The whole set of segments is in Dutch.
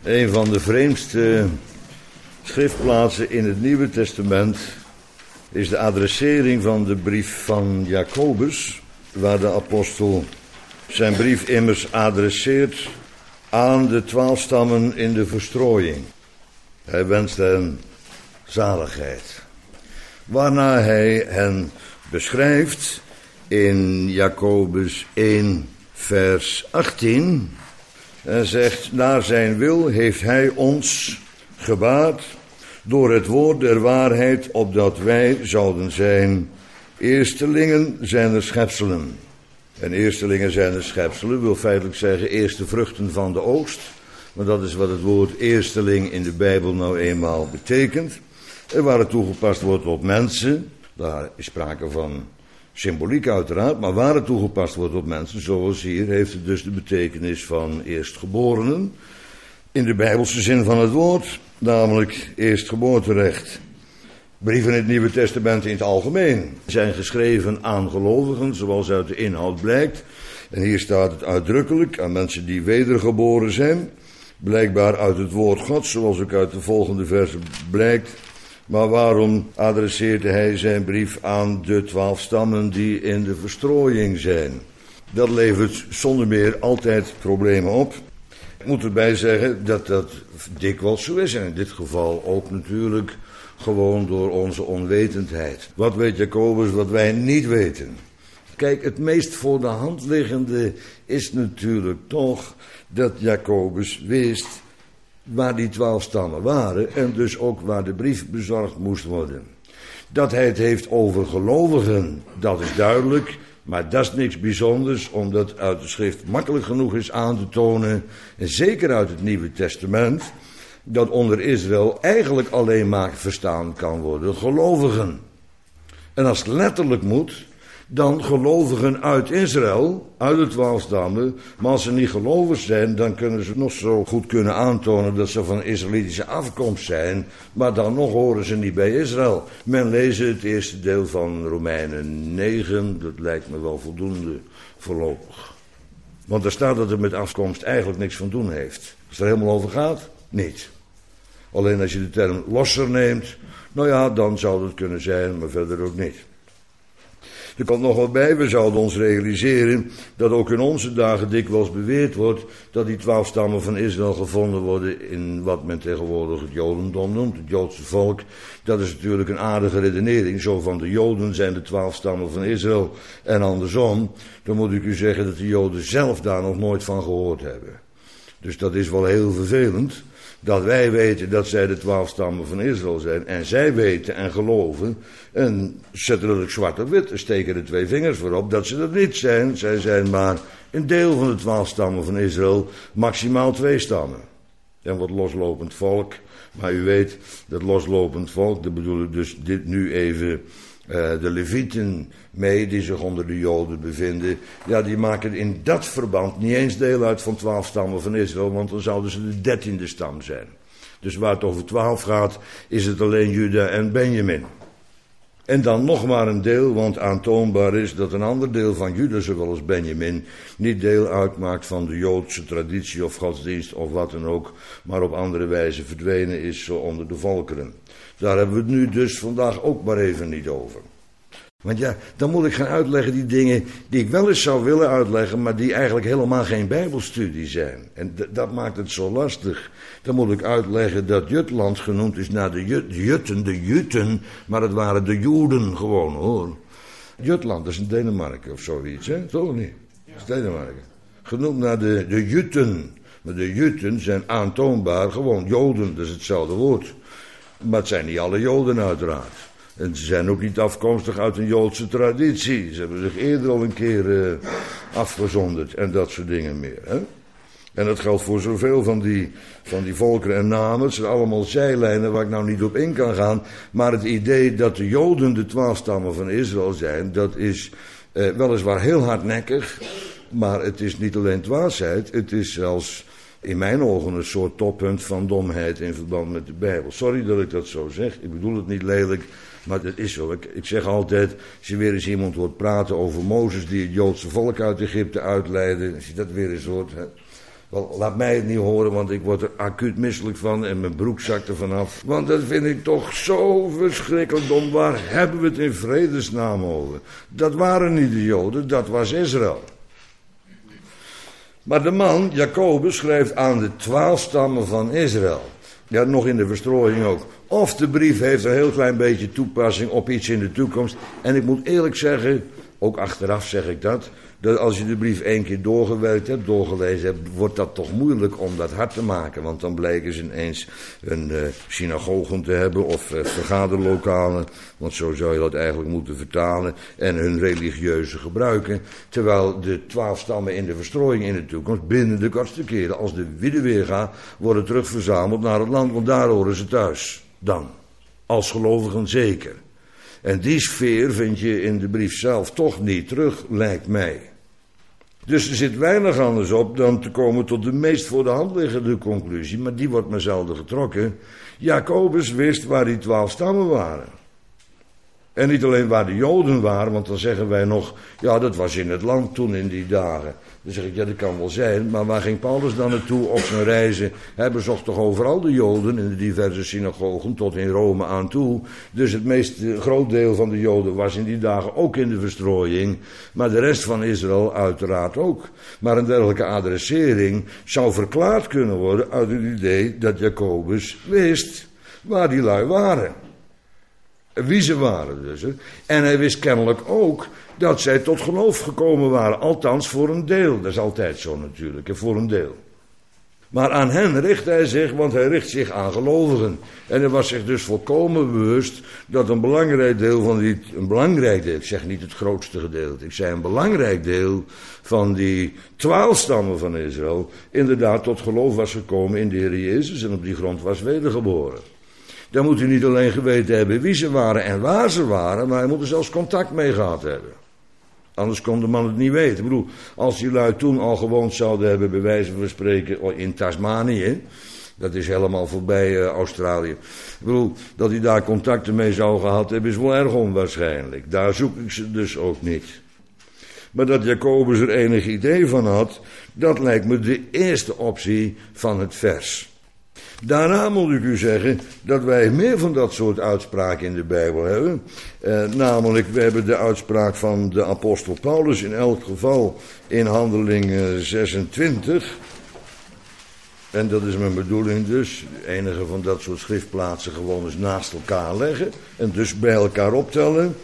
Een van de vreemdste schriftplaatsen in het Nieuwe Testament is de adressering van de brief van Jacobus, waar de apostel zijn brief immers adresseert aan de 12 stammen in de verstrooiing. Hij wenst hen zaligheid, waarna hij hen beschrijft in Jacobus 1 vers 18... En zegt, naar zijn wil heeft hij ons gebaard door het woord der waarheid, opdat wij zouden zijn eerstelingen zijner schepselen. En eerstelingen zijner schepselen wil feitelijk zeggen eerste vruchten van de oogst. Maar dat is wat het woord eersteling in de Bijbel nou eenmaal betekent. En waar het toegepast wordt op mensen, daar is sprake van symboliek uiteraard, maar waar het toegepast wordt op mensen, zoals hier, heeft het dus de betekenis van eerstgeborenen. In de Bijbelse zin van het woord, namelijk eerstgeboorterecht. Brieven in het Nieuwe Testament in het algemeen zijn geschreven aan gelovigen, zoals uit de inhoud blijkt. En hier staat het uitdrukkelijk aan mensen die wedergeboren zijn, blijkbaar uit het woord Gods, zoals ook uit de volgende versen blijkt. Maar waarom adresseerde hij zijn brief aan de 12 stammen die in de verstrooiing zijn? Dat levert zonder meer altijd problemen op. Ik moet erbij zeggen dat dat dikwijls zo is. En in dit geval ook natuurlijk gewoon door onze onwetendheid. Wat weet Jacobus wat wij niet weten? Kijk, het meest voor de hand liggende is natuurlijk toch dat Jacobus wist waar die 12 stammen waren en dus ook waar de brief bezorgd moest worden. Dat hij het heeft over gelovigen, dat is duidelijk, maar dat is niks bijzonders, omdat uit de schrift makkelijk genoeg is aan te tonen, en zeker uit het Nieuwe Testament, dat onder Israël eigenlijk alleen maar verstaan kan worden gelovigen. En als het letterlijk moet, dan gelovigen uit Israël, uit de 12 stammen. Maar als ze niet gelovig zijn, dan kunnen ze nog zo goed kunnen aantonen dat ze van Israëlitische afkomst zijn. Maar dan nog horen ze niet bij Israël. Men leest het eerste deel van Romeinen 9, dat lijkt me wel voldoende voorlopig. Want daar staat dat het met afkomst eigenlijk niks van doen heeft. Als het er helemaal over gaat, niet. Alleen als je de term losser neemt, nou ja, dan zou het kunnen zijn, maar verder ook niet. Er komt nog wat bij, we zouden ons realiseren dat ook in onze dagen dikwijls beweerd wordt dat die 12 stammen van Israël gevonden worden in wat men tegenwoordig het Jodendom noemt, het Joodse volk. Dat is natuurlijk een aardige redenering, zo van de Joden zijn de 12 stammen van Israël en andersom. Dan moet ik u zeggen dat de Joden zelf daar nog nooit van gehoord hebben. Dus dat is wel heel vervelend. Dat wij weten dat zij de 12 stammen van Israël zijn. En zij weten en geloven. En zetten er ook zwart op wit. En steken er 2 vingers voorop dat ze dat niet zijn. Zij zijn maar een deel van de 12 stammen van Israël. Maximaal 2 stammen. En wat loslopend volk. Maar u weet, dat loslopend volk, daar bedoel ik dus dit nu even de Levieten mee, die zich onder de Joden bevinden. Ja, die maken in dat verband niet eens deel uit van 12 stammen van Israël, want dan zouden ze de 13e stam zijn. Dus waar het over 12 gaat, is het alleen Juda en Benjamin. En dan nog maar een deel, want aantoonbaar is dat een ander deel van Juda, zowel als Benjamin, niet deel uitmaakt van de Joodse traditie of godsdienst of wat dan ook, maar op andere wijze verdwenen is onder de volkeren. Daar hebben we het nu dus vandaag ook maar even niet over. Want ja, dan moet ik gaan uitleggen die dingen die ik wel eens zou willen uitleggen, maar die eigenlijk helemaal geen bijbelstudie zijn. En dat maakt het zo lastig. Dan moet ik uitleggen dat Jutland genoemd is naar de Jutten, maar het waren de Joden gewoon, hoor. Jutland is in Denemarken of zoiets, hè? Toch niet? Dat is Denemarken. Genoemd naar de Jutten. Maar de Jutten zijn aantoonbaar gewoon Joden, dat is hetzelfde woord. Maar het zijn niet alle Joden uiteraard. En ze zijn ook niet afkomstig uit een Joodse traditie. Ze hebben zich eerder al een keer afgezonderd en dat soort dingen meer. Hè? En dat geldt voor zoveel van die volkeren en namen. Het zijn allemaal zijlijnen waar ik nou niet op in kan gaan. Maar het idee dat de Joden de 12 stammen van Israël zijn, dat is weliswaar heel hardnekkig. Maar het is niet alleen dwaasheid, het is zelfs in mijn ogen een soort toppunt van domheid in verband met de Bijbel. Sorry dat ik dat zo zeg, ik bedoel het niet lelijk, maar dat is zo. Ik zeg altijd, als je weer eens iemand hoort praten over Mozes die het Joodse volk uit Egypte uitleidde, als je dat weer eens hoort, hè, Wel, laat mij het niet horen, want ik word er acuut misselijk van en mijn broek zakt er vanaf. Want dat vind ik toch zo verschrikkelijk dom. Waar hebben we het in vredesnaam over? Dat waren niet de Joden, dat was Israël. Maar de man, Jacobus, schrijft aan de 12 stammen van Israël. Ja, nog in de verstrooiing ook. Of de brief heeft een heel klein beetje toepassing op iets in de toekomst. En ik moet eerlijk zeggen, ook achteraf zeg ik dat als je de brief 1 keer doorgewerkt hebt, doorgelezen hebt, wordt dat toch moeilijk om dat hard te maken. Want dan blijken ze ineens een synagogen te hebben of vergaderlokalen. Want zo zou je dat eigenlijk moeten vertalen. En hun religieuze gebruiken. Terwijl de 12 stammen in de verstrooiing in de toekomst binnen de kortste keren, als de wiede weer gaat, worden terugverzameld naar het land. Want daar horen ze thuis. Dan. Als gelovigen zeker. En die sfeer vind je in de brief zelf toch niet terug, lijkt mij. Dus er zit weinig anders op dan te komen tot de meest voor de hand liggende conclusie, maar die wordt maar zelden getrokken. Jacobus wist waar die 12 stammen waren. En niet alleen waar de Joden waren, want dan zeggen wij nog, ja, dat was in het land toen in die dagen. Dan zeg ik, ja, dat kan wel zijn, maar waar ging Paulus dan naartoe op zijn reizen? Hij bezocht toch overal de Joden in de diverse synagogen tot in Rome aan toe. Dus het groot deel van de Joden was in die dagen ook in de verstrooiing, maar de rest van Israël uiteraard ook. Maar een dergelijke adressering zou verklaard kunnen worden uit het idee dat Jacobus wist waar die lui waren. Wie ze waren dus. En hij wist kennelijk ook dat zij tot geloof gekomen waren. Althans voor een deel. Dat is altijd zo natuurlijk. Voor een deel. Maar aan hen richt hij zich, want hij richt zich aan gelovigen. En hij was zich dus volkomen bewust dat een belangrijk deel ik zeg niet het grootste gedeelte, ik zei een belangrijk deel van die 12 stammen van Israël inderdaad tot geloof was gekomen in de Heer Jezus en op die grond was wedergeboren. Dan moet u niet alleen geweten hebben wie ze waren en waar ze waren, maar hij moet er zelfs contact mee gehad hebben. Anders kon de man het niet weten. Ik bedoel, als die lui toen al gewoond zouden hebben, bij wijze van spreken, in Tasmanië, dat is helemaal voorbij Australië. Ik bedoel, dat hij daar contacten mee zou gehad hebben, is wel erg onwaarschijnlijk. Daar zoek ik ze dus ook niet. Maar dat Jacobus er enig idee van had, dat lijkt me de eerste optie van het vers. Daarna moet ik u zeggen dat wij meer van dat soort uitspraken in de Bijbel hebben. Namelijk, we hebben de uitspraak van de apostel Paulus in elk geval in Handelingen 26. En dat is mijn bedoeling dus, enige van dat soort schriftplaatsen gewoon eens naast elkaar leggen. En dus bij elkaar optellen.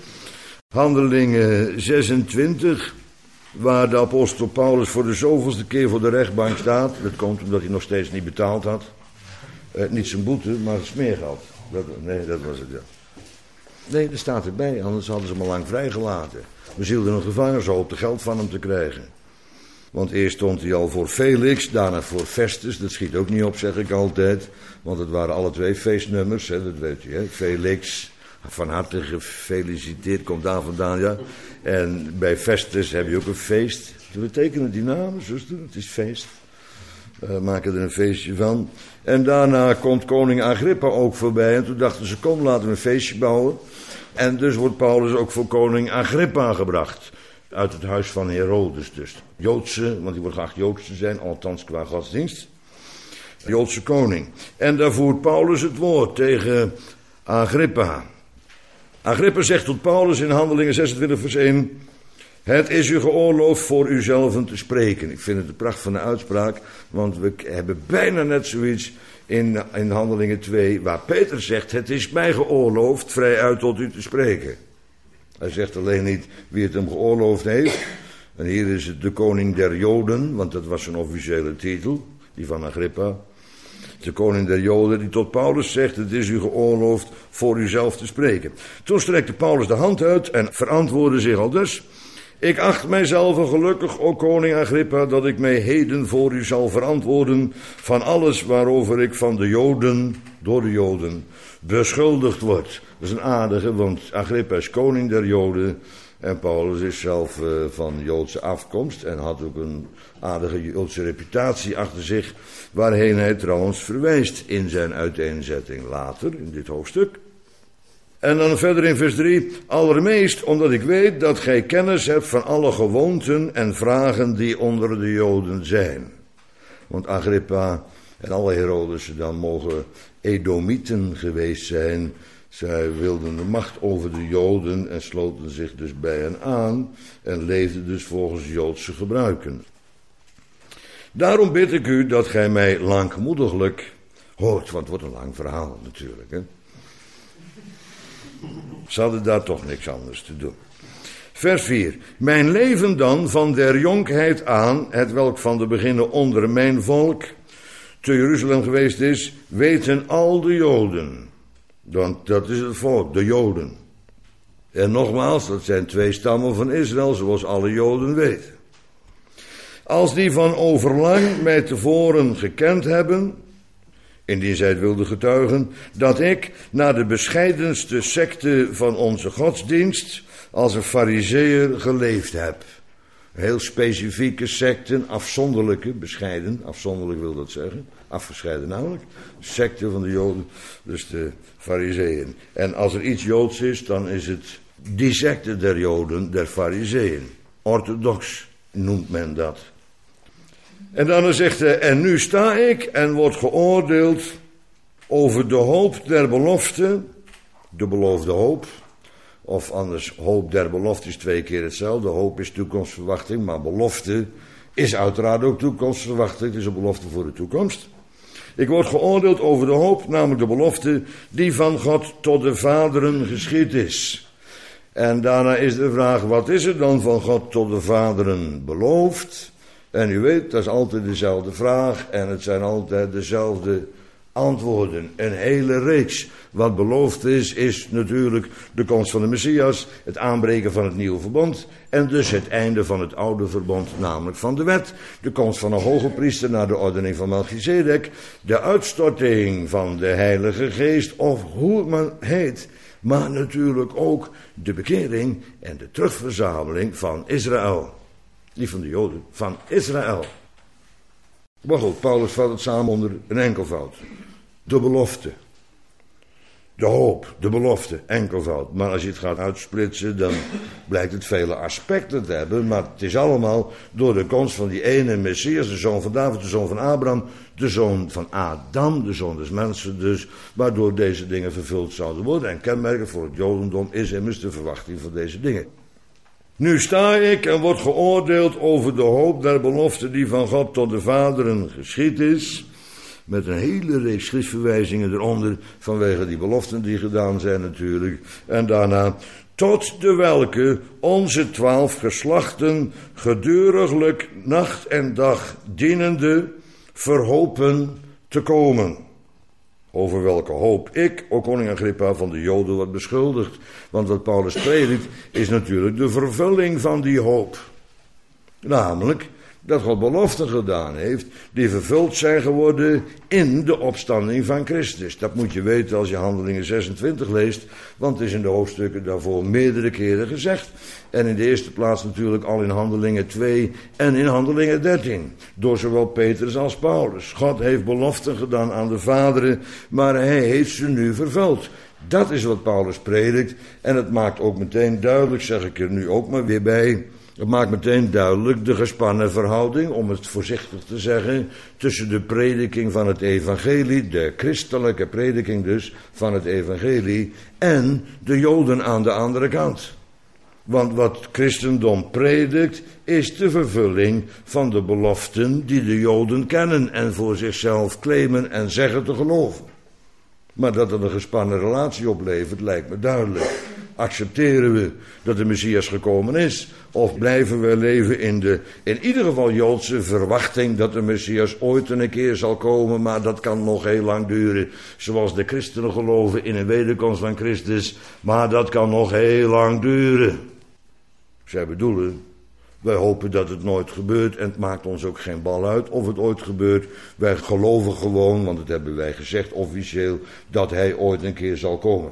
Handelingen 26, waar de apostel Paulus voor de zoveelste keer voor de rechtbank staat. Dat komt omdat hij nog steeds niet betaald had. Niet zijn boete, maar het smeergeld. Dat was het, ja. Nee, dat staat erbij, anders hadden ze hem al lang vrijgelaten. We zielden een gevangenschap te geld van hem te krijgen. Want eerst stond hij al voor Felix, daarna voor Festus. Dat schiet ook niet op, zeg ik altijd. Want het waren alle twee feestnummers, hè, dat weet u. Hè. Felix, van harte gefeliciteerd, komt daar vandaan, ja. En bij Festus heb je ook een feest. Te betekenen die namen, zuster, het is feest. Maken er een feestje van. En daarna komt koning Agrippa ook voorbij. En toen dachten ze, kom, laten we een feestje bouwen. En dus wordt Paulus ook voor koning Agrippa gebracht. Uit het huis van Herodes dus. Joodse, want die wordt graag Joods te zijn, althans qua godsdienst. Joodse koning. En daar voert Paulus het woord tegen Agrippa. Agrippa zegt tot Paulus in Handelingen 26 vers 1... Het is u geoorloofd voor uzelven te spreken. Ik vind het een pracht van de uitspraak, want we hebben bijna net zoiets in Handelingen 2, waar Peter zegt, het is mij geoorloofd vrij uit tot u te spreken. Hij zegt alleen niet wie het hem geoorloofd heeft. En hier is het de koning der Joden, want dat was zijn officiële titel, die van Agrippa. De koning der Joden die tot Paulus zegt, het is u geoorloofd voor uzelf te spreken. Toen strekte Paulus de hand uit en verantwoordde zich aldus. Ik acht mijzelf gelukkig, o koning Agrippa, dat ik mij heden voor u zal verantwoorden van alles waarover ik van de Joden, door de Joden, beschuldigd word. Dat is een aardige, want Agrippa is koning der Joden en Paulus is zelf van Joodse afkomst en had ook een aardige Joodse reputatie achter zich, waarheen hij trouwens verwijst in zijn uiteenzetting later in dit hoofdstuk. En dan verder in vers 3, allermeest omdat ik weet dat gij kennis hebt van alle gewoonten en vragen die onder de Joden zijn. Want Agrippa en alle Herodesen dan mogen Edomieten geweest zijn. Zij wilden de macht over de Joden en sloten zich dus bij hen aan en leefden dus volgens Joodse gebruiken. Daarom bid ik u dat gij mij langmoediglijk hoort, want het wordt een lang verhaal natuurlijk. Hè? Ze hadden daar toch niks anders te doen. Vers 4. Mijn leven dan van der jonkheid aan, hetwelk van de beginnen onder mijn volk te Jeruzalem geweest is, weten al de Joden. Want dat is het volk, de Joden. En nogmaals, dat zijn 2 stammen van Israël, zoals alle Joden weten. Als die van overlang mij tevoren gekend hebben, indien zij het wilden getuigen, dat ik naar de bescheidenste secte van onze godsdienst als een farizeeër geleefd heb. Heel specifieke secten, afzonderlijke, bescheiden, afzonderlijk wil dat zeggen, afgescheiden namelijk, secte van de Joden, dus de farizeeën. En als er iets Joods is, dan is het die secte der Joden, der farizeeën. Orthodox noemt men dat. En dan zegt hij, en nu sta ik en word geoordeeld over de hoop der belofte, de beloofde hoop. Of anders, hoop der belofte is 2 keer hetzelfde. Hoop is toekomstverwachting, maar belofte is uiteraard ook toekomstverwachting. Het is een belofte voor de toekomst. Ik word geoordeeld over de hoop, namelijk de belofte die van God tot de vaderen geschied is. En daarna is de vraag, wat is er dan van God tot de vaderen beloofd? En u weet, dat is altijd dezelfde vraag en het zijn altijd dezelfde antwoorden. Een hele reeks. Wat beloofd is, is natuurlijk de komst van de Messias, het aanbreken van het nieuwe verbond en dus het einde van het oude verbond, namelijk van de wet, de komst van een hoge priester naar de ordening van Melchizedek, de uitstorting van de Heilige Geest, of hoe het maar heet, maar natuurlijk ook de bekering en de terugverzameling van Israël. Niet van de Joden, van Israël. Maar goed, Paulus vat het samen onder een enkelvoud. De belofte. De hoop, de belofte, enkelvoud. Maar als je het gaat uitsplitsen, dan blijkt het vele aspecten te hebben. Maar het is allemaal door de komst van die ene Messias, de zoon van David, de zoon van Abraham, de zoon van Adam, de zoon des mensen dus, waardoor deze dingen vervuld zouden worden. En kenmerken voor het Jodendom is immers de verwachting van deze dingen. Nu sta ik en word geoordeeld over de hoop der belofte die van God tot de vaderen geschied is. Met een hele reeks schriftverwijzingen eronder vanwege die beloften die gedaan zijn natuurlijk. En daarna, tot de welke onze 12 geslachten geduriglijk nacht en dag dienende verhopen te komen. Over welke hoop ik, o koning Agrippa, van de Joden wordt beschuldigd. Want wat Paulus predikt is natuurlijk de vervulling van die hoop. Namelijk dat God beloften gedaan heeft die vervuld zijn geworden in de opstanding van Christus. Dat moet je weten als je Handelingen 26 leest, want het is in de hoofdstukken daarvoor meerdere keren gezegd. En in de eerste plaats natuurlijk al in Handelingen 2 en in Handelingen 13. Door zowel Petrus als Paulus. God heeft beloften gedaan aan de vaderen, maar hij heeft ze nu vervuld. Dat is wat Paulus predikt en het maakt ook meteen duidelijk, zeg ik er nu ook maar weer bij, het maakt meteen duidelijk de gespannen verhouding, om het voorzichtig te zeggen, tussen de prediking van het evangelie, de christelijke prediking dus, van het evangelie, en de Joden aan de andere kant. Want wat christendom predikt, is de vervulling van de beloften die de Joden kennen en voor zichzelf claimen en zeggen te geloven. Maar dat het een gespannen relatie oplevert, lijkt me duidelijk. Accepteren we dat de Messias gekomen is? Of blijven we leven in ieder geval Joodse verwachting dat de Messias ooit een keer zal komen, maar dat kan nog heel lang duren. Zoals de christenen geloven in een wederkomst van Christus, maar dat kan nog heel lang duren. Zij bedoelen, wij hopen dat het nooit gebeurt en het maakt ons ook geen bal uit of het ooit gebeurt. Wij geloven gewoon, want dat hebben wij gezegd officieel, dat hij ooit een keer zal komen.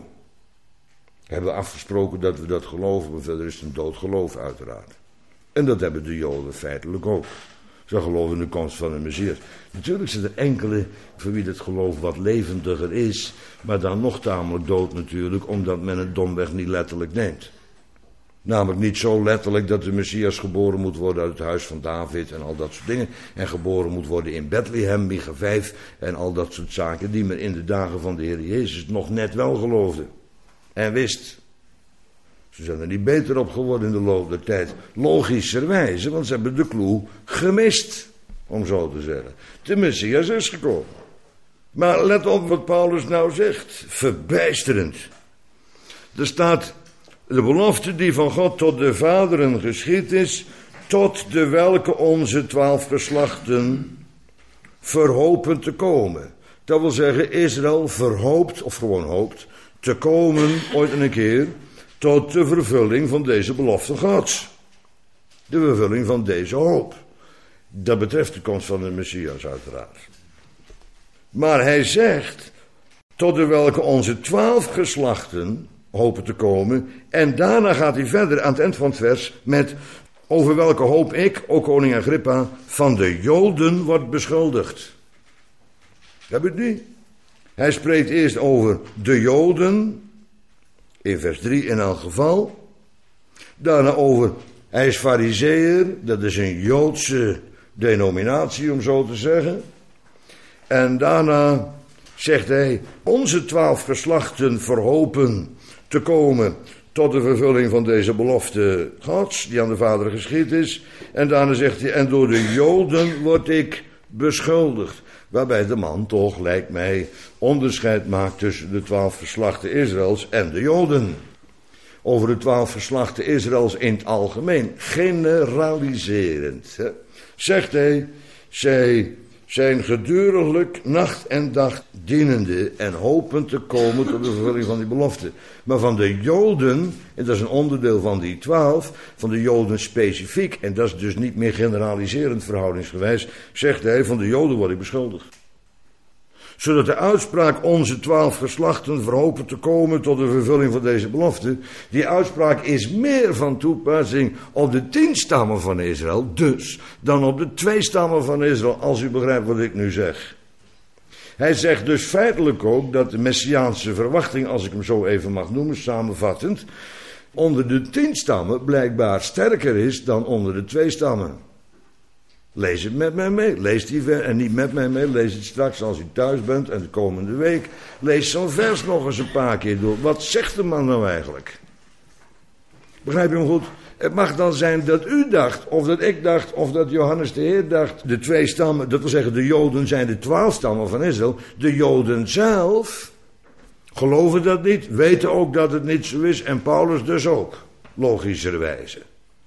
Hebben we afgesproken dat we dat geloven, maar verder is het een dood geloof uiteraard. En dat hebben de Joden feitelijk ook. Ze geloven in de komst van de Messias. Natuurlijk zijn er enkele voor wie het geloof wat levendiger is, maar dan nog tamelijk dood natuurlijk, omdat men het domweg niet letterlijk neemt. Namelijk niet zo letterlijk dat de Messias geboren moet worden uit het huis van David en al dat soort dingen. En geboren moet worden in Bethlehem, Micha 5 en al dat soort zaken die men in de dagen van de Heer Jezus nog net wel geloofde. En wist. Ze zijn er niet beter op geworden in de loop der tijd. Logischerwijze, want ze hebben de clue gemist, om zo te zeggen. De Messias is gekomen. Maar let op wat Paulus nou zegt. Verbijsterend. Er staat de belofte die van God tot de vaderen geschied is, tot de welke onze 12 geslachten verhopen te komen. Dat wil zeggen, Israël verhoopt, of gewoon hoopt, te komen ooit een keer tot de vervulling van deze belofte Gods. De vervulling van deze hoop. Dat betreft de komst van de Messias uiteraard. Maar hij zegt, tot de welke onze 12 geslachten hopen te komen. En daarna gaat hij verder aan het eind van het vers met, over welke hoop ik, o koning Agrippa, van de Joden wordt beschuldigd. Heb je het niet? Hij spreekt eerst over de Joden, in vers 3 in elk geval. Daarna over, hij is Farizeeër, dat is een Joodse denominatie om zo te zeggen. En daarna zegt hij, onze 12 geslachten verhopen te komen tot de vervulling van deze belofte Gods, die aan de Vader geschied is. En daarna zegt hij, en door de Joden word ik beschuldigd. Waarbij de man toch, lijkt mij, onderscheid maakt tussen de 12 geslachten Israëls en de Joden. Over de 12 geslachten Israëls in het algemeen, generaliserend. Hè. Zegt hij, zij zijn geduriglijk nacht en dag dienende en hopen te komen tot de vervulling van die belofte. Maar van de Joden, en dat is een onderdeel van die 12, van de Joden specifiek, en dat is dus niet meer generaliserend verhoudingsgewijs, zegt hij, van de Joden word ik beschuldigd. Zodat de uitspraak onze 12 geslachten verhopen te komen tot de vervulling van deze belofte, die uitspraak is meer van toepassing op de 10 stammen van Israël, dus, dan op de 2 stammen van Israël, als u begrijpt wat ik nu zeg. Hij zegt dus feitelijk ook dat de messiaanse verwachting, als ik hem zo even mag noemen, samenvattend, onder de 10 stammen blijkbaar sterker is dan onder de 2 stammen. Lees het met mij mee. Lees die vers, en niet met mij mee. Lees het straks als u thuis bent en de komende week. Lees zo'n vers nog eens een paar keer door. Wat zegt de man nou eigenlijk? Begrijp je hem goed? Het mag dan zijn dat u dacht, of dat ik dacht, of dat Johannes de Heer dacht. De 2 stammen, dat wil zeggen de Joden zijn de 12 stammen van Israël. De Joden zelf geloven dat niet, weten ook dat het niet zo is. En Paulus dus ook, logischerwijze.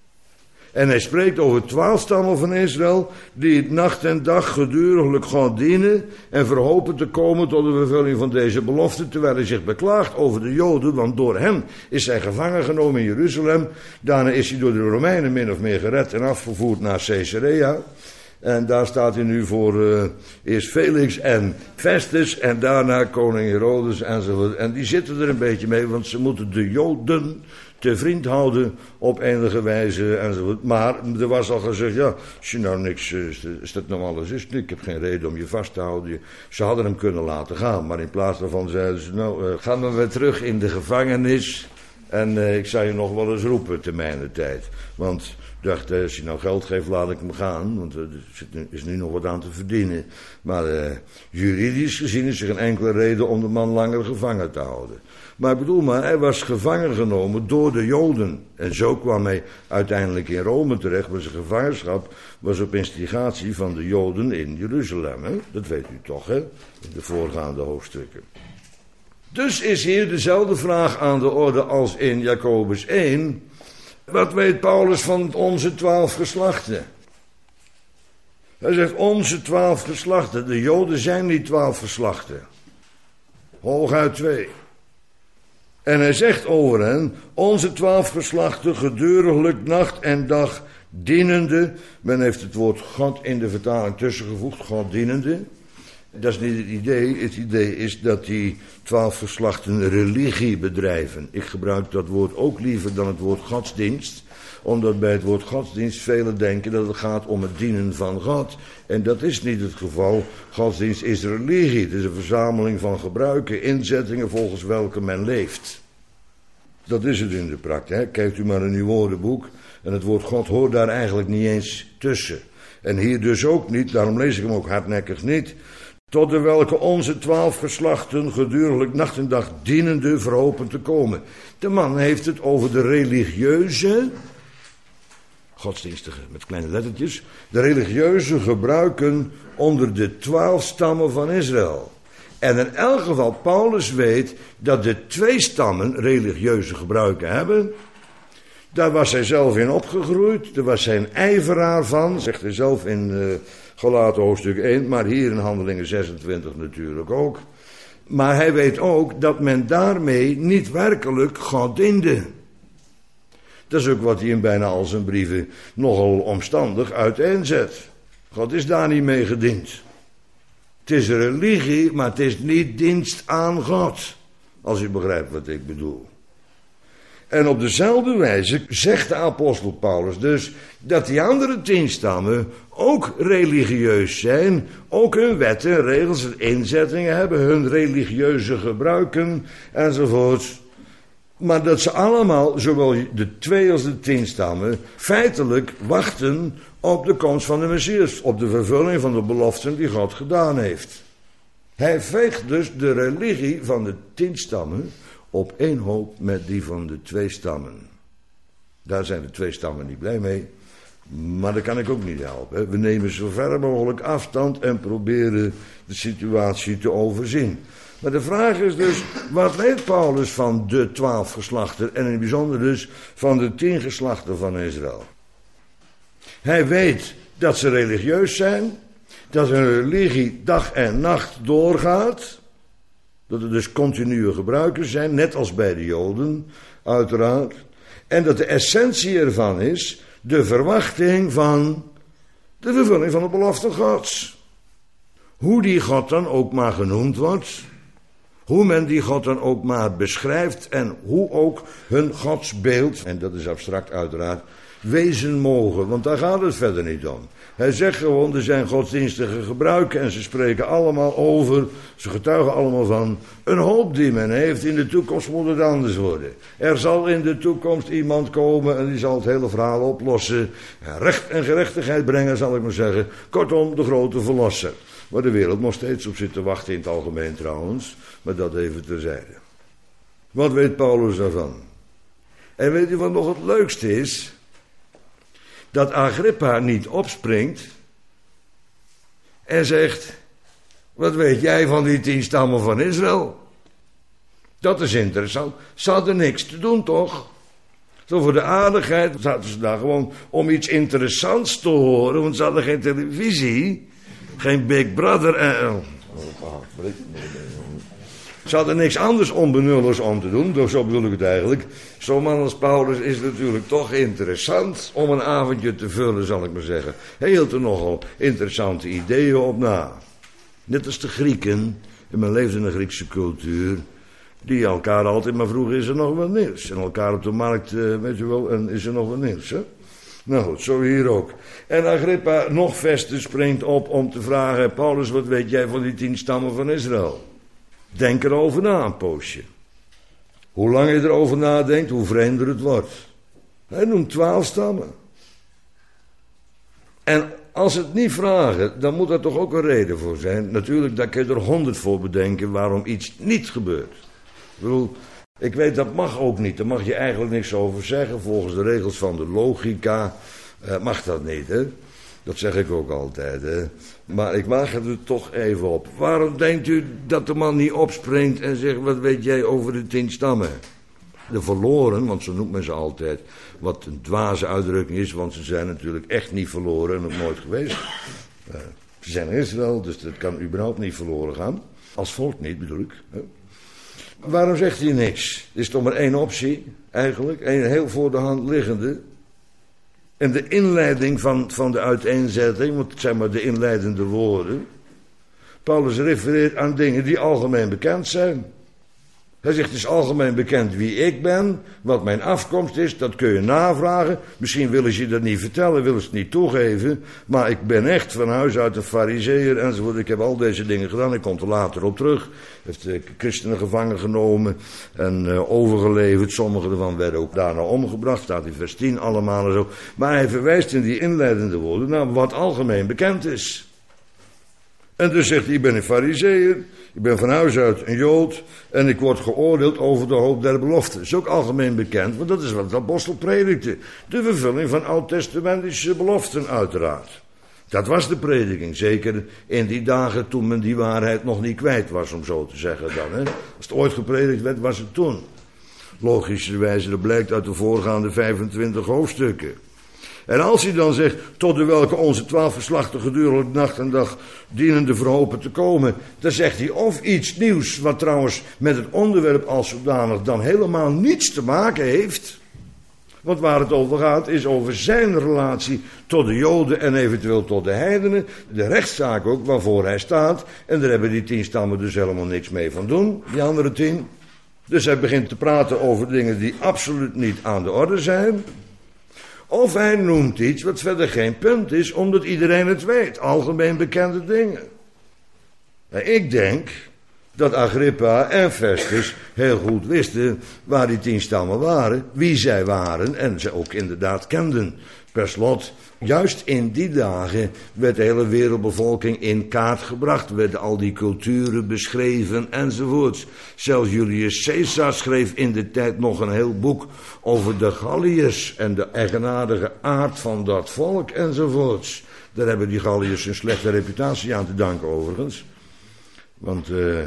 En hij spreekt over 12 stammen van Israël, die het nacht en dag geduriglijk God dienen en verhopen te komen tot de vervulling van deze belofte, terwijl hij zich beklaagt over de Joden, want door hen is hij gevangen genomen in Jeruzalem. Daarna is hij door de Romeinen min of meer gered en afgevoerd naar Caesarea. En daar staat hij nu voor eerst Felix en Festus en daarna koning Herodes enzovoort. En die zitten er een beetje mee, want ze moeten de Joden te vriend houden op enige wijze enzovoort. Maar er was al gezegd, ja, als je nou niks, is dat nou alles is, ik heb geen reden om je vast te houden. Ze hadden hem kunnen laten gaan, maar in plaats daarvan zeiden ze, nou, ga maar weer terug in de gevangenis. En ik zou je nog wel eens roepen te mijner tijd. Want ik dacht, als je nou geld geeft, laat ik hem gaan. Want er is nu nog wat aan te verdienen. Maar juridisch gezien is er geen enkele reden om de man langer gevangen te houden. Maar ik bedoel maar, hij was gevangen genomen door de Joden. En zo kwam hij uiteindelijk in Rome terecht. Maar zijn gevangenschap was op instigatie van de Joden in Jeruzalem. Hè? Dat weet u toch, hè? In de voorgaande hoofdstukken. Dus is hier dezelfde vraag aan de orde als in Jacobus 1. Wat weet Paulus van onze 12 geslachten? Hij zegt onze 12 geslachten. De Joden zijn niet 12 geslachten. Hooguit 2. En hij zegt over hen, onze 12 geslachten geduriglijk nacht en dag dienende. Men heeft het woord God in de vertaling tussengevoegd, God dienende. Dat is niet het idee. Het idee is dat die 12 geslachten religie bedrijven. Ik gebruik dat woord ook liever dan het woord godsdienst. Omdat bij het woord godsdienst velen denken dat het gaat om het dienen van God. En dat is niet het geval. Godsdienst is religie. Het is een verzameling van gebruiken, inzettingen volgens welke men leeft. Dat is het in de praktijk. Kijkt u maar in uw woordenboek en het woord God hoort daar eigenlijk niet eens tussen. En hier dus ook niet, daarom lees ik hem ook hardnekkig niet. Tot de welke onze 12 geslachten gedurende nacht en dag dienende verhopen te komen. De man heeft het over de religieuze, godsdienstige met kleine lettertjes, de religieuze gebruiken onder de 12 stammen van Israël. En in elk geval, Paulus weet dat de 2 stammen religieuze gebruiken hebben. Daar was hij zelf in opgegroeid, daar was hij een ijveraar van, zegt hij zelf in Galaten hoofdstuk 1, maar hier in Handelingen 26 natuurlijk ook. Maar hij weet ook dat men daarmee niet werkelijk God diende. Dat is ook wat hij in bijna al zijn brieven nogal omstandig uiteenzet. God is daar niet mee gediend. Het is religie, maar het is niet dienst aan God. Als u begrijpt wat ik bedoel. En op dezelfde wijze zegt de apostel Paulus dus dat die andere 10 stammen ook religieus zijn. Ook hun wetten, regels en inzettingen hebben, hun religieuze gebruiken enzovoort. Maar dat ze allemaal, zowel de 2 als de 10 stammen, feitelijk wachten op de komst van de Messias. Op de vervulling van de beloften die God gedaan heeft. Hij veegt dus de religie van de 10 stammen op één hoop met die van de 2 stammen. Daar zijn de 2 stammen niet blij mee. Maar dat kan ik ook niet helpen. We nemen zo ver mogelijk afstand en proberen de situatie te overzien. Maar de vraag is dus, wat weet Paulus van de 12 geslachten en in het bijzonder dus van de 10 geslachten van Israël? Hij weet dat ze religieus zijn, dat hun religie dag en nacht doorgaat, dat er dus continue gebruiken zijn, net als bij de Joden, uiteraard. En dat de essentie ervan is de verwachting van de vervulling van de belofte Gods. Hoe die God dan ook maar genoemd wordt, hoe men die God dan ook maar beschrijft en hoe ook hun godsbeeld, en dat is abstract uiteraard, wezen mogen, want daar gaat het verder niet om. Hij zegt gewoon, er zijn godsdienstige gebruiken en ze spreken allemaal over, ze getuigen allemaal van een hoop die men heeft. In de toekomst moet het anders worden. Er zal in de toekomst iemand komen en die zal het hele verhaal oplossen. Recht en gerechtigheid brengen, zal ik maar zeggen. Kortom, de grote verlosser. Waar de wereld nog steeds op zit te wachten in het algemeen trouwens, maar dat even terzijde. Wat weet Paulus daarvan? En weet u wat nog het leukste is? Dat Agrippa niet opspringt en zegt, wat weet jij van die 10 stammen van Israël? Dat is interessant. Ze hadden niks te doen, toch? Zo voor de aardigheid zaten ze daar gewoon om iets interessants te horen, want ze hadden geen televisie, geen Big Brother. Ze hadden niks anders onbenulligs om te doen, dus zo bedoel ik het eigenlijk. Zo'n man als Paulus is natuurlijk toch interessant om een avondje te vullen, zal ik maar zeggen. Hij hield er nogal interessante ideeën op na. Net als de Grieken, en men leefde in de Griekse cultuur, die elkaar altijd maar vroegen, is er nog wat nieuws? En elkaar op de markt, weet je wel, en is er nog wat nieuws, hè? Nou goed, zo hier ook. En Agrippa nog verder springt op om te vragen, Paulus, wat weet jij van die 10 stammen van Israël? Denk erover na een poosje. Hoe langer je erover nadenkt, hoe vreemder het wordt. Hij noemt 12 stammen. En als ze het niet vragen, dan moet er toch ook een reden voor zijn. Natuurlijk, daar kun je er 100 voor bedenken waarom iets niet gebeurt. Ik bedoel, ik weet dat mag ook niet. Daar mag je eigenlijk niks over zeggen. Volgens de regels van de logica mag dat niet, hè. Dat zeg ik ook altijd, hè. Maar ik waag het er toch even op. Waarom denkt u dat de man niet opspringt en zegt, wat weet jij over de 10 stammen? De verloren, want zo noemt men ze altijd, wat een dwaze uitdrukking is, want ze zijn natuurlijk echt niet verloren en ook nooit geweest. Ze zijn in Israël, dus dat kan überhaupt niet verloren gaan. Als volk niet, bedoel ik. Waarom zegt hij niks? Er is toch maar één optie, eigenlijk. Een heel voor de hand liggende. En de inleiding van de uiteenzetting, want het zijn maar de inleidende woorden. Paulus refereert aan dingen die algemeen bekend zijn. Hij zegt, het is algemeen bekend wie ik ben, wat mijn afkomst is, dat kun je navragen. Misschien willen ze je dat niet vertellen, willen ze het niet toegeven. Maar ik ben echt van huis uit een farizeeër enzovoort. Ik heb al deze dingen gedaan, ik kom er later op terug. Heeft christenen gevangen genomen en overgeleverd. Sommige ervan werden ook daarna omgebracht, staat in vers 10 allemaal en zo. Maar hij verwijst in die inleidende woorden naar wat algemeen bekend is. En dus zegt hij, ik ben een farizeeër, ik ben van huis uit een Jood en ik word geoordeeld over de hoop der beloften. Dat is ook algemeen bekend, want dat is wat de apostel predikte. De vervulling van oud-testamentische beloften uiteraard. Dat was de prediking, zeker in die dagen toen men die waarheid nog niet kwijt was, om zo te zeggen dan. Hè. Als het ooit gepredikt werd, was het toen. Logischerwijze, dat blijkt uit de voorgaande 25 hoofdstukken. En als hij dan zegt, tot de welke onze 12 geslachten gedurende nacht en dag dienende verhopen te komen, dan zegt hij of iets nieuws, wat trouwens met het onderwerp als zodanig dan helemaal niets te maken heeft. Want waar het over gaat is over zijn relatie tot de Joden en eventueel tot de heidenen. De rechtszaak ook waarvoor hij staat. En daar hebben die 10 stammen dus helemaal niks mee van doen, die andere 10. Dus hij begint te praten over dingen die absoluut niet aan de orde zijn. Of hij noemt iets wat verder geen punt is, omdat iedereen het weet. Algemeen bekende dingen. En ik denk dat Agrippa en Festus heel goed wisten waar die 10 stammen waren, wie zij waren en ze ook inderdaad kenden. Per slot, juist in die dagen werd de hele wereldbevolking in kaart gebracht, werden al die culturen beschreven enzovoorts. Zelfs Julius Caesar schreef in de tijd nog een heel boek over de Galliërs en de eigenaardige aard van dat volk enzovoorts. Daar hebben die Galliërs een slechte reputatie aan te danken overigens. Want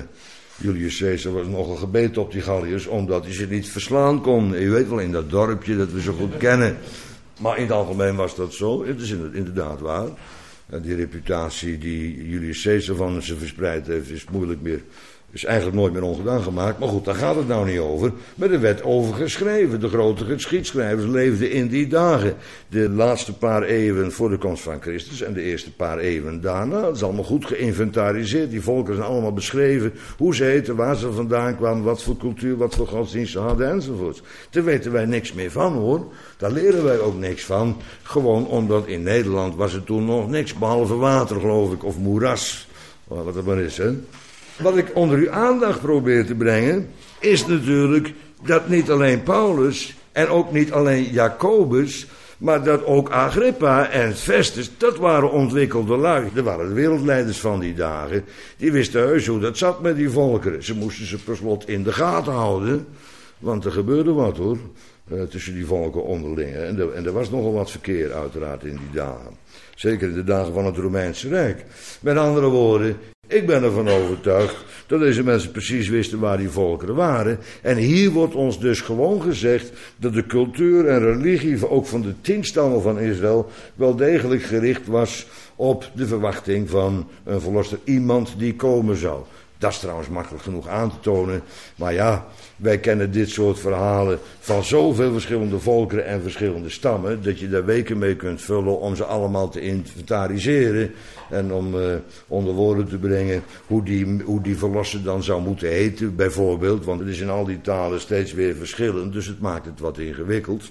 Julius Caesar was nogal gebeten op die Galliërs, omdat hij ze niet verslaan kon. Je weet wel, in dat dorpje dat we zo goed kennen. Maar in het algemeen was dat zo. Het is inderdaad waar. En die reputatie die Julius Caesar van ze verspreid heeft, is moeilijk meer. Is eigenlijk nooit meer ongedaan gemaakt. Maar goed, daar gaat het nou niet over. Maar er werd over geschreven. De grote geschiedschrijvers leefden in die dagen. De laatste paar eeuwen voor de komst van Christus en de eerste paar eeuwen daarna. Dat is allemaal goed geïnventariseerd. Die volken zijn allemaal beschreven. Hoe ze heten, waar ze vandaan kwamen, wat voor cultuur, wat voor godsdienst ze hadden enzovoort. Daar weten wij niks meer van hoor. Daar leren wij ook niks van. Gewoon omdat in Nederland was er toen nog niks behalve water geloof ik. Of moeras. Wat het maar is hè. Wat ik onder uw aandacht probeer te brengen, is natuurlijk dat niet alleen Paulus en ook niet alleen Jacobus, maar dat ook Agrippa en Festus, dat waren ontwikkelde lui. Dat waren de wereldleiders van die dagen. Die wisten heus hoe dat zat met die volkeren. Ze moesten ze per slot in de gaten houden, want er gebeurde wat hoor, tussen die volken onderling. En er was nogal wat verkeer uiteraard in die dagen. Zeker in de dagen van het Romeinse Rijk. Met andere woorden, ik ben ervan overtuigd dat deze mensen precies wisten waar die volkeren waren. En hier wordt ons dus gewoon gezegd dat de cultuur en religie, ook van de 10 stammen van Israël, wel degelijk gericht was op de verwachting van een verlosser. Iemand die komen zou. Dat is trouwens makkelijk genoeg aan te tonen. Maar ja, wij kennen dit soort verhalen van zoveel verschillende volkeren en verschillende stammen, dat je daar weken mee kunt vullen om ze allemaal te inventariseren. En om onder woorden te brengen hoe die verlosser dan zou moeten heten, bijvoorbeeld. Want het is in al die talen steeds weer verschillend, dus het maakt het wat ingewikkeld.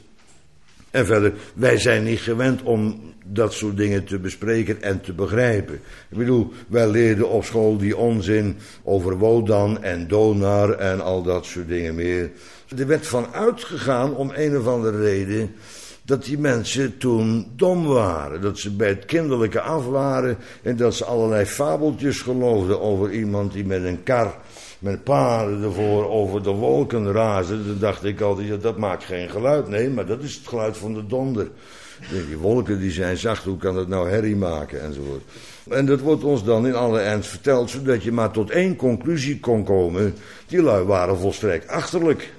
En verder, wij zijn niet gewend om dat soort dingen te bespreken en te begrijpen. Ik bedoel, wij leerden op school die onzin over Wodan en Donar en al dat soort dingen meer. Er werd van uitgegaan om een of andere reden dat die mensen toen dom waren. Dat ze bij het kinderlijke af waren en dat ze allerlei fabeltjes geloofden over iemand die met een kar, met paarden ervoor over de wolken razen. Dan dacht ik altijd, ja, dat maakt geen geluid. Nee, maar dat is het geluid van de donder. Die wolken die zijn zacht, hoe kan dat nou herrie maken enzovoort. En dat wordt ons dan in alle ernst verteld, zodat je maar tot één conclusie kon komen. Die lui waren volstrekt achterlijk.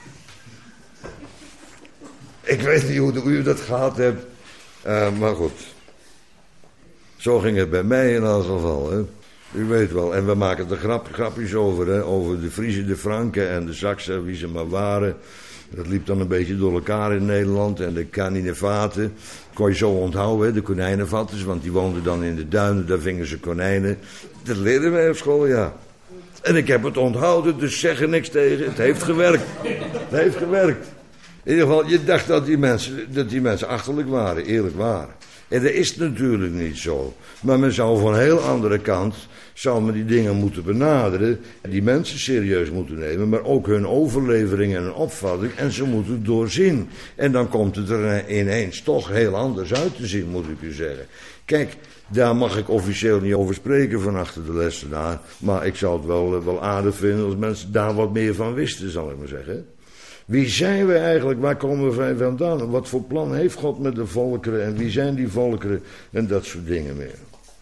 Ik weet niet hoe u dat gehad hebt, maar goed. Zo ging het bij mij in elk geval, hè. U weet wel, en we maken er grapjes over, hè, over de Friezen, de Franken en de Saksen, wie ze maar waren. Dat liep dan een beetje door elkaar in Nederland. En de kaninevaten kon je zo onthouden, hè, de konijnenvatters, want die woonden dan in de duinen, daar vingen ze konijnen. Dat leerden wij op school, ja. En ik heb het onthouden, dus zeg er niks tegen. Het heeft gewerkt. Het heeft gewerkt. In ieder geval, je dacht dat die mensen achterlijk waren, eerlijk waren. En dat is natuurlijk niet zo. Maar men zou van een heel andere kant, zou men die dingen moeten benaderen. En die mensen serieus moeten nemen, maar ook hun overlevering en hun opvatting. En ze moeten doorzien. En dan komt het er ineens toch heel anders uit te zien, moet ik u zeggen. Kijk, daar mag ik officieel niet over spreken van achter de lessenaar. Maar ik zou het wel aardig vinden als mensen daar wat meer van wisten, zal ik maar zeggen. Wie zijn we eigenlijk? Waar komen we vandaan? Wat voor plan heeft God met de volkeren? En wie zijn die volkeren? En dat soort dingen meer.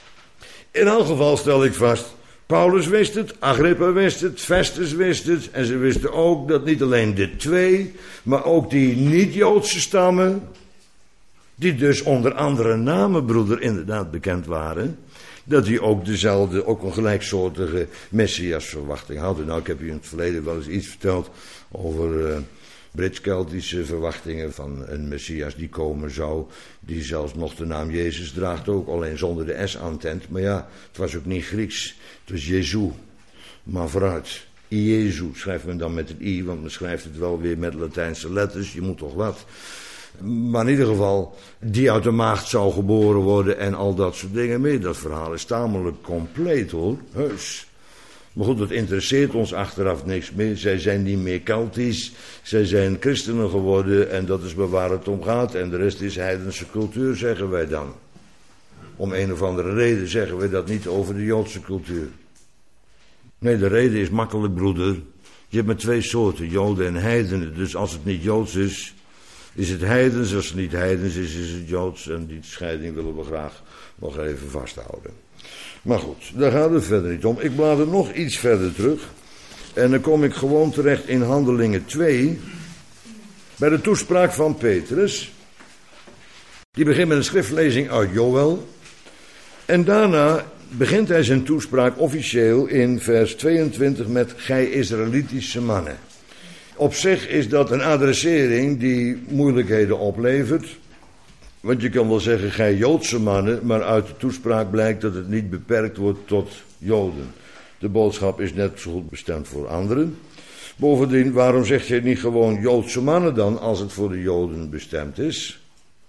In elk geval stel ik vast, Paulus wist het, Agrippa wist het, Festus wist het. En ze wisten ook dat niet alleen de twee, maar ook die niet-Joodse stammen, die dus onder andere namen, broeder, inderdaad bekend waren, dat die ook dezelfde, ook een gelijksoortige Messiasverwachting hadden. Nou, ik heb u in het verleden wel eens iets verteld over Brits-Keltische verwachtingen van een Messias die komen zou, die zelfs nog de naam Jezus draagt ook, alleen zonder de S aan het eind. Maar ja, het was ook niet Grieks, het was Jezus. Maar vooruit, Jezus schrijft men dan met het I, want men schrijft het wel weer met Latijnse letters, je moet toch wat. Maar in ieder geval, die uit de maagd zou geboren worden en al dat soort dingen meer. Dat verhaal is tamelijk compleet hoor, heus. Maar goed, dat interesseert ons achteraf niks meer. Zij zijn niet meer Keltisch, zij zijn christenen geworden en dat is waar het om gaat. En de rest is heidense cultuur, zeggen wij dan. Om een of andere reden zeggen wij dat niet over de Joodse cultuur. Nee, de reden is makkelijk, broeder. Je hebt maar twee soorten, Joden en heidenen. Dus als het niet Joods is, is het heidens. Als het niet heidens is, is het Joods. En die scheiding willen we graag nog even vasthouden. Maar goed, daar gaat het verder niet om. Ik blader nog iets verder terug. En dan kom ik gewoon terecht in Handelingen 2. Bij de toespraak van Petrus. Die begint met een schriftlezing uit Joël. En daarna begint hij zijn toespraak officieel in vers 22 met gij Israëlitische mannen. Op zich is dat een adressering die moeilijkheden oplevert. Want je kan wel zeggen, gij Joodse mannen, maar uit de toespraak blijkt dat het niet beperkt wordt tot Joden. De boodschap is net zo goed bestemd voor anderen. Bovendien, waarom zegt hij niet gewoon Joodse mannen dan, als het voor de Joden bestemd is?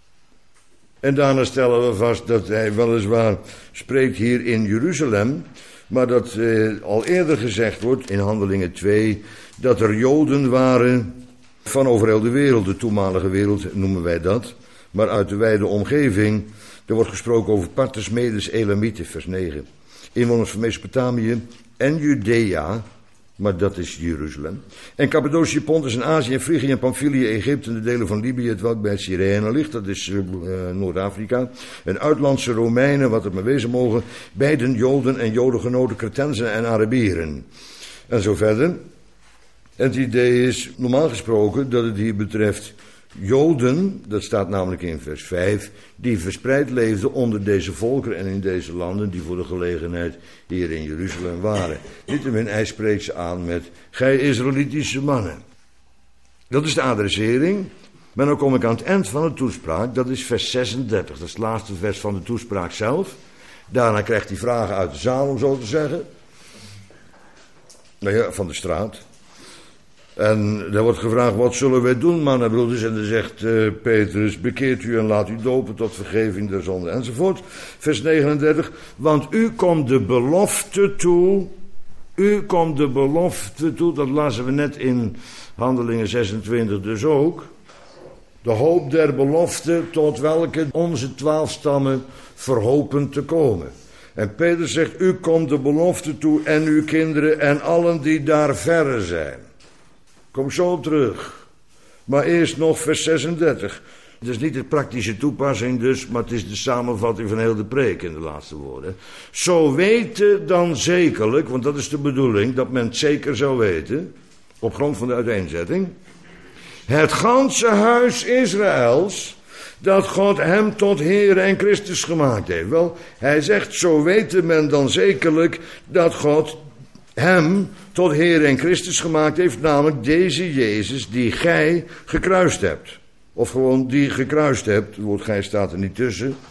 En daarna stellen we vast dat hij weliswaar spreekt hier in Jeruzalem, maar dat al eerder gezegd wordt in Handelingen 2, dat er Joden waren van over heel de wereld, de toenmalige wereld noemen wij dat. Maar uit de wijde omgeving, er wordt gesproken over Parters, Medes, Elamieten, vers 9. Inwoners van Mesopotamië en Judea, maar dat is Jeruzalem. En Cappadocië, Pontus en Azië en Frigië en Pamphylië, Egypte en de delen van Libië, het welk bij Cyrene ligt, dat is Noord-Afrika. En uitlandse Romeinen, wat het maar wezen mogen, beiden Joden en Jodengenoten, Cretensen en Arabieren. En zo verder. En het idee is, normaal gesproken, dat het hier betreft Joden, dat staat namelijk in vers 5, die verspreid leefden onder deze volkeren en in deze landen die voor de gelegenheid hier in Jeruzalem waren. Niettemin, hij spreekt ze aan met, gij Israëlitische mannen. Dat is de adressering. Maar dan kom ik aan het eind van de toespraak, dat is vers 36, dat is het laatste vers van de toespraak zelf. Daarna krijgt hij vragen uit de zaal, om zo te zeggen. Nou ja, van de straat. En er wordt gevraagd, wat zullen wij doen, mannen, broeders? En dan zegt Petrus, bekeert u en laat u dopen tot vergeving der zonde, enzovoort. Vers 39, want u komt de belofte toe. U komt de belofte toe, dat lazen we net in Handelingen 26 dus ook. De hoop der belofte tot welke onze 12 stammen verhopen te komen. En Petrus zegt, u komt de belofte toe en uw kinderen en allen die daar verre zijn. Kom zo op terug. Maar eerst nog vers 36. Het is niet de praktische toepassing dus, maar het is de samenvatting van heel de preek in de laatste woorden. Zo weten dan zekerlijk, want dat is de bedoeling, dat men het zeker zou weten, op grond van de uiteenzetting, het ganse huis Israëls, dat God hem tot Heere en Christus gemaakt heeft. Wel, hij zegt, zo weten men dan zekerlijk dat God hem tot Heer en Christus gemaakt heeft, namelijk deze Jezus die gij gekruist hebt. Of gewoon die gekruist hebt, het woord gij staat er niet tussen.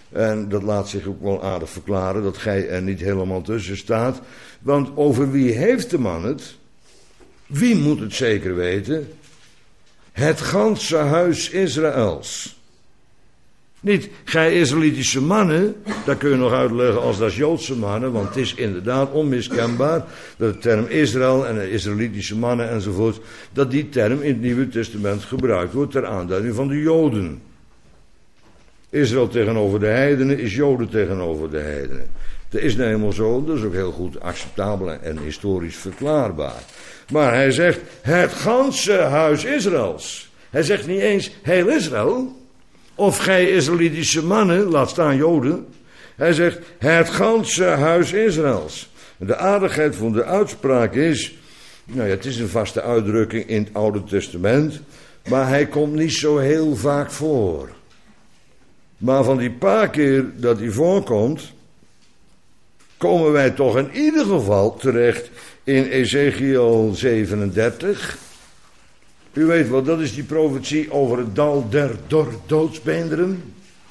En dat laat zich ook wel aardig verklaren, dat gij er niet helemaal tussen staat. Want over wie heeft de man het? Wie moet het zeker weten? Het ganse huis Israëls. Niet, gij Israëlitische mannen, dat kun je nog uitleggen als dat Joodse mannen, want het is inderdaad onmiskenbaar dat de term Israël en de Israëlitische mannen enzovoort, dat die term in het Nieuwe Testament gebruikt wordt ter aanduiding van de Joden. Israël tegenover de heidenen is Joden tegenover de heidenen. Dat is nou helemaal zo, dat is ook heel goed acceptabel en historisch verklaarbaar. Maar hij zegt, het ganse huis Israëls. Hij zegt niet eens, heel Israël, of gij Israëlitische mannen, laat staan Joden. Hij zegt, het ganse huis Israëls. En de aardigheid van de uitspraak is, nou ja, het is een vaste uitdrukking in het Oude Testament, maar hij komt niet zo heel vaak voor. Maar van die paar keer dat hij voorkomt, komen wij toch in ieder geval terecht in Ezekiel 37. U weet wel, dat is die profetie over het dal der doodsbeenderen.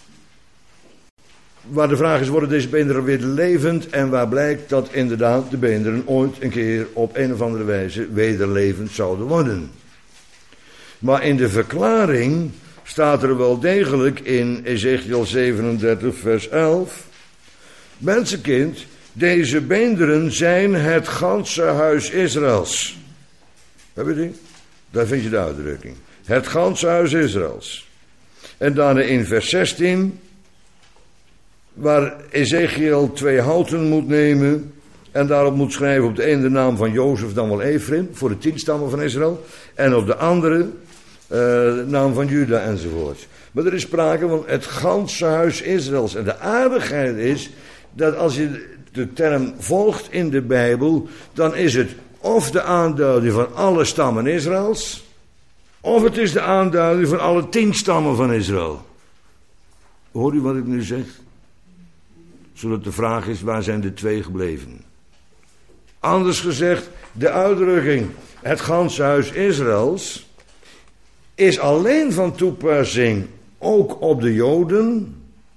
Waar de vraag is, worden deze beenderen weer levend? En waar blijkt dat inderdaad de beenderen ooit een keer op een of andere wijze wederlevend zouden worden. Maar in de verklaring staat er wel degelijk in Ezekiel 37 vers 11. Mensenkind, deze beenderen zijn het ganse huis Israëls. Heb je die? Daar vind je de uitdrukking. Het ganse huis Israëls. En daarna in vers 16, waar Ezekiel 2 houten moet nemen en daarop moet schrijven op de ene de naam van Jozef, dan wel Ephraim, voor de 10 stammen van Israël, en op de andere de naam van Juda enzovoort. Maar er is sprake van het ganse huis Israëls. En de aardigheid is dat als je de term volgt in de Bijbel, dan is het of de aanduiding van alle stammen Israëls, of het is de aanduiding van alle 10 stammen van Israël. Hoor u wat ik nu zeg? Zodat de vraag is, waar zijn de 2 gebleven? Anders gezegd, de uitdrukking het ganse huis Israëls is alleen van toepassing ook op de Joden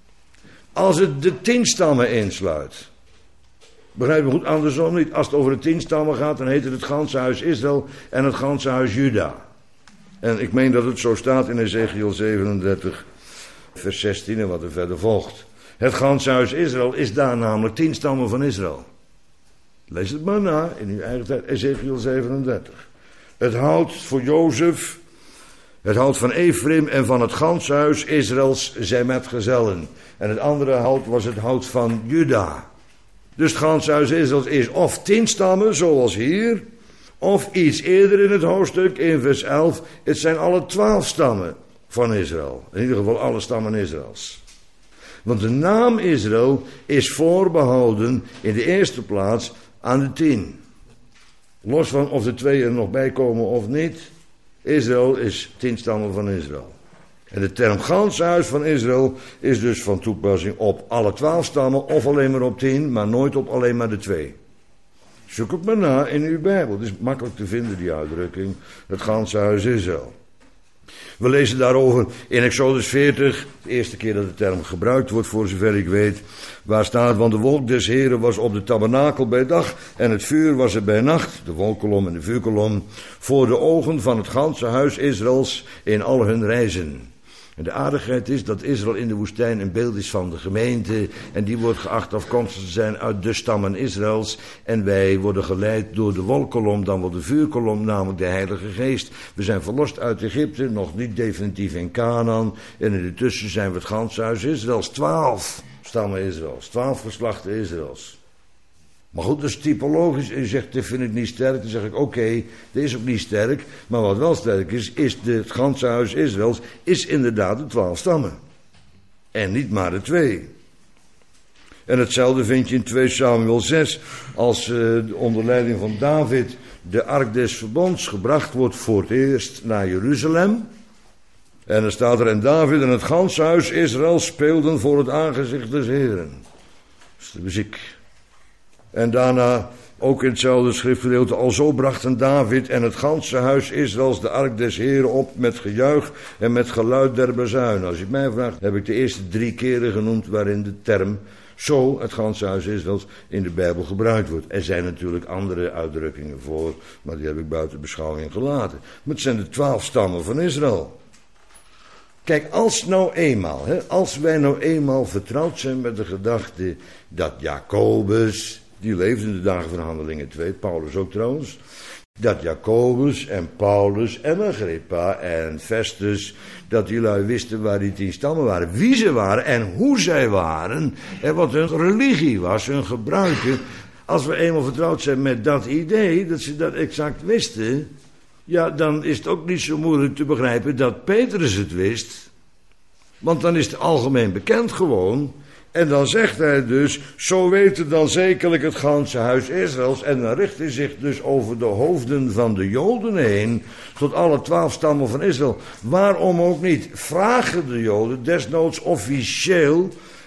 als het de 10 stammen insluit. Begrijp je goed? Andersom niet. Als het over de 10 stammen gaat, dan heet het ganse huis Israël en het ganse huis Juda. En ik meen dat het zo staat in Ezekiel 37 vers 16 en wat er verder volgt. Het ganse huis Israël is daar namelijk 10 stammen van Israël. Lees het maar na in uw eigen tijd. Ezekiel 37. Het hout voor Jozef, het hout van Ephraim en van het ganse huis Israëls zijn metgezellen. En het andere hout was het hout van Juda. Dus het ganse huis Israëls is of 10 stammen, zoals hier, of iets eerder in het hoofdstuk, in vers 11, het zijn alle 12 stammen van Israël. In ieder geval alle stammen Israëls. Want de naam Israël is voorbehouden in de eerste plaats aan de 10. Los van of de 2 er nog bij komen of niet, Israël is 10 stammen van Israël. En de term ganse huis van Israël is dus van toepassing op alle 12 stammen of alleen maar op 10, maar nooit op alleen maar de 2. Zoek het maar na in uw Bijbel. Het is makkelijk te vinden, die uitdrukking. Het ganse huis Israël. We lezen daarover in Exodus 40, de eerste keer dat de term gebruikt wordt, voor zover ik weet, waar staat, want de wolk des Heren was op de tabernakel bij dag en het vuur was er bij nacht, de wolkkolom en de vuurkolom, voor de ogen van het ganse huis Israëls in al hun reizen. En de aardigheid is dat Israël in de woestijn een beeld is van de gemeente. En die wordt geacht afkomstig te zijn uit de stammen Israëls. En wij worden geleid door de wolkkolom, dan wel de vuurkolom, namelijk de Heilige Geest. We zijn verlost uit Egypte, nog niet definitief in Canaan. En in de tussen zijn we het ganse huis Israëls. 12 stammen Israëls, 12 geslachten Israëls. Maar goed, dat is typologisch. En je zegt, dat vind ik niet sterk. Dan zeg ik, oké, dat is ook niet sterk. Maar wat wel sterk is het ganse huis Israëls is inderdaad de 12 stammen. En niet maar de 2. En hetzelfde vind je in 2 Samuel 6. Als onder leiding van David de ark des verbonds gebracht wordt voor het eerst naar Jeruzalem. En dan staat er, en David en het ganse huis Israël speelden voor het aangezicht des Heren. Dat is de muziek. En daarna Ook in hetzelfde schriftgedeelte. Alzo brachten David en het ganse huis Israëls de ark des Heren op met gejuich en met geluid der bazuinen. Als je mij vraagt, heb ik de eerste 3 keren genoemd waarin de term zo, het ganse huis Israëls, in de Bijbel gebruikt wordt. Er zijn natuurlijk andere uitdrukkingen voor, maar die heb ik buiten beschouwing gelaten. Maar het zijn de 12 stammen van Israël. Kijk, als wij nou eenmaal vertrouwd zijn met de gedachte dat Jacobus, die leefde in de dagen van Handelingen 2, Paulus ook trouwens, dat Jacobus en Paulus en Agrippa en Festus, dat die lui wisten waar die 10 stammen waren, wie ze waren en hoe zij waren en wat hun religie was, hun gebruiken. Als we eenmaal vertrouwd zijn met dat idee, dat ze dat exact wisten, ja, dan is het ook niet zo moeilijk te begrijpen dat Petrus het wist. Want dan is het algemeen bekend gewoon. En dan zegt hij dus, zo weet het dan zekerlijk het ganse huis Israëls. En dan richt hij zich dus over de hoofden van de Joden heen, tot alle 12 stammen van Israël. Waarom ook niet? Vragen de Joden, desnoods officieel,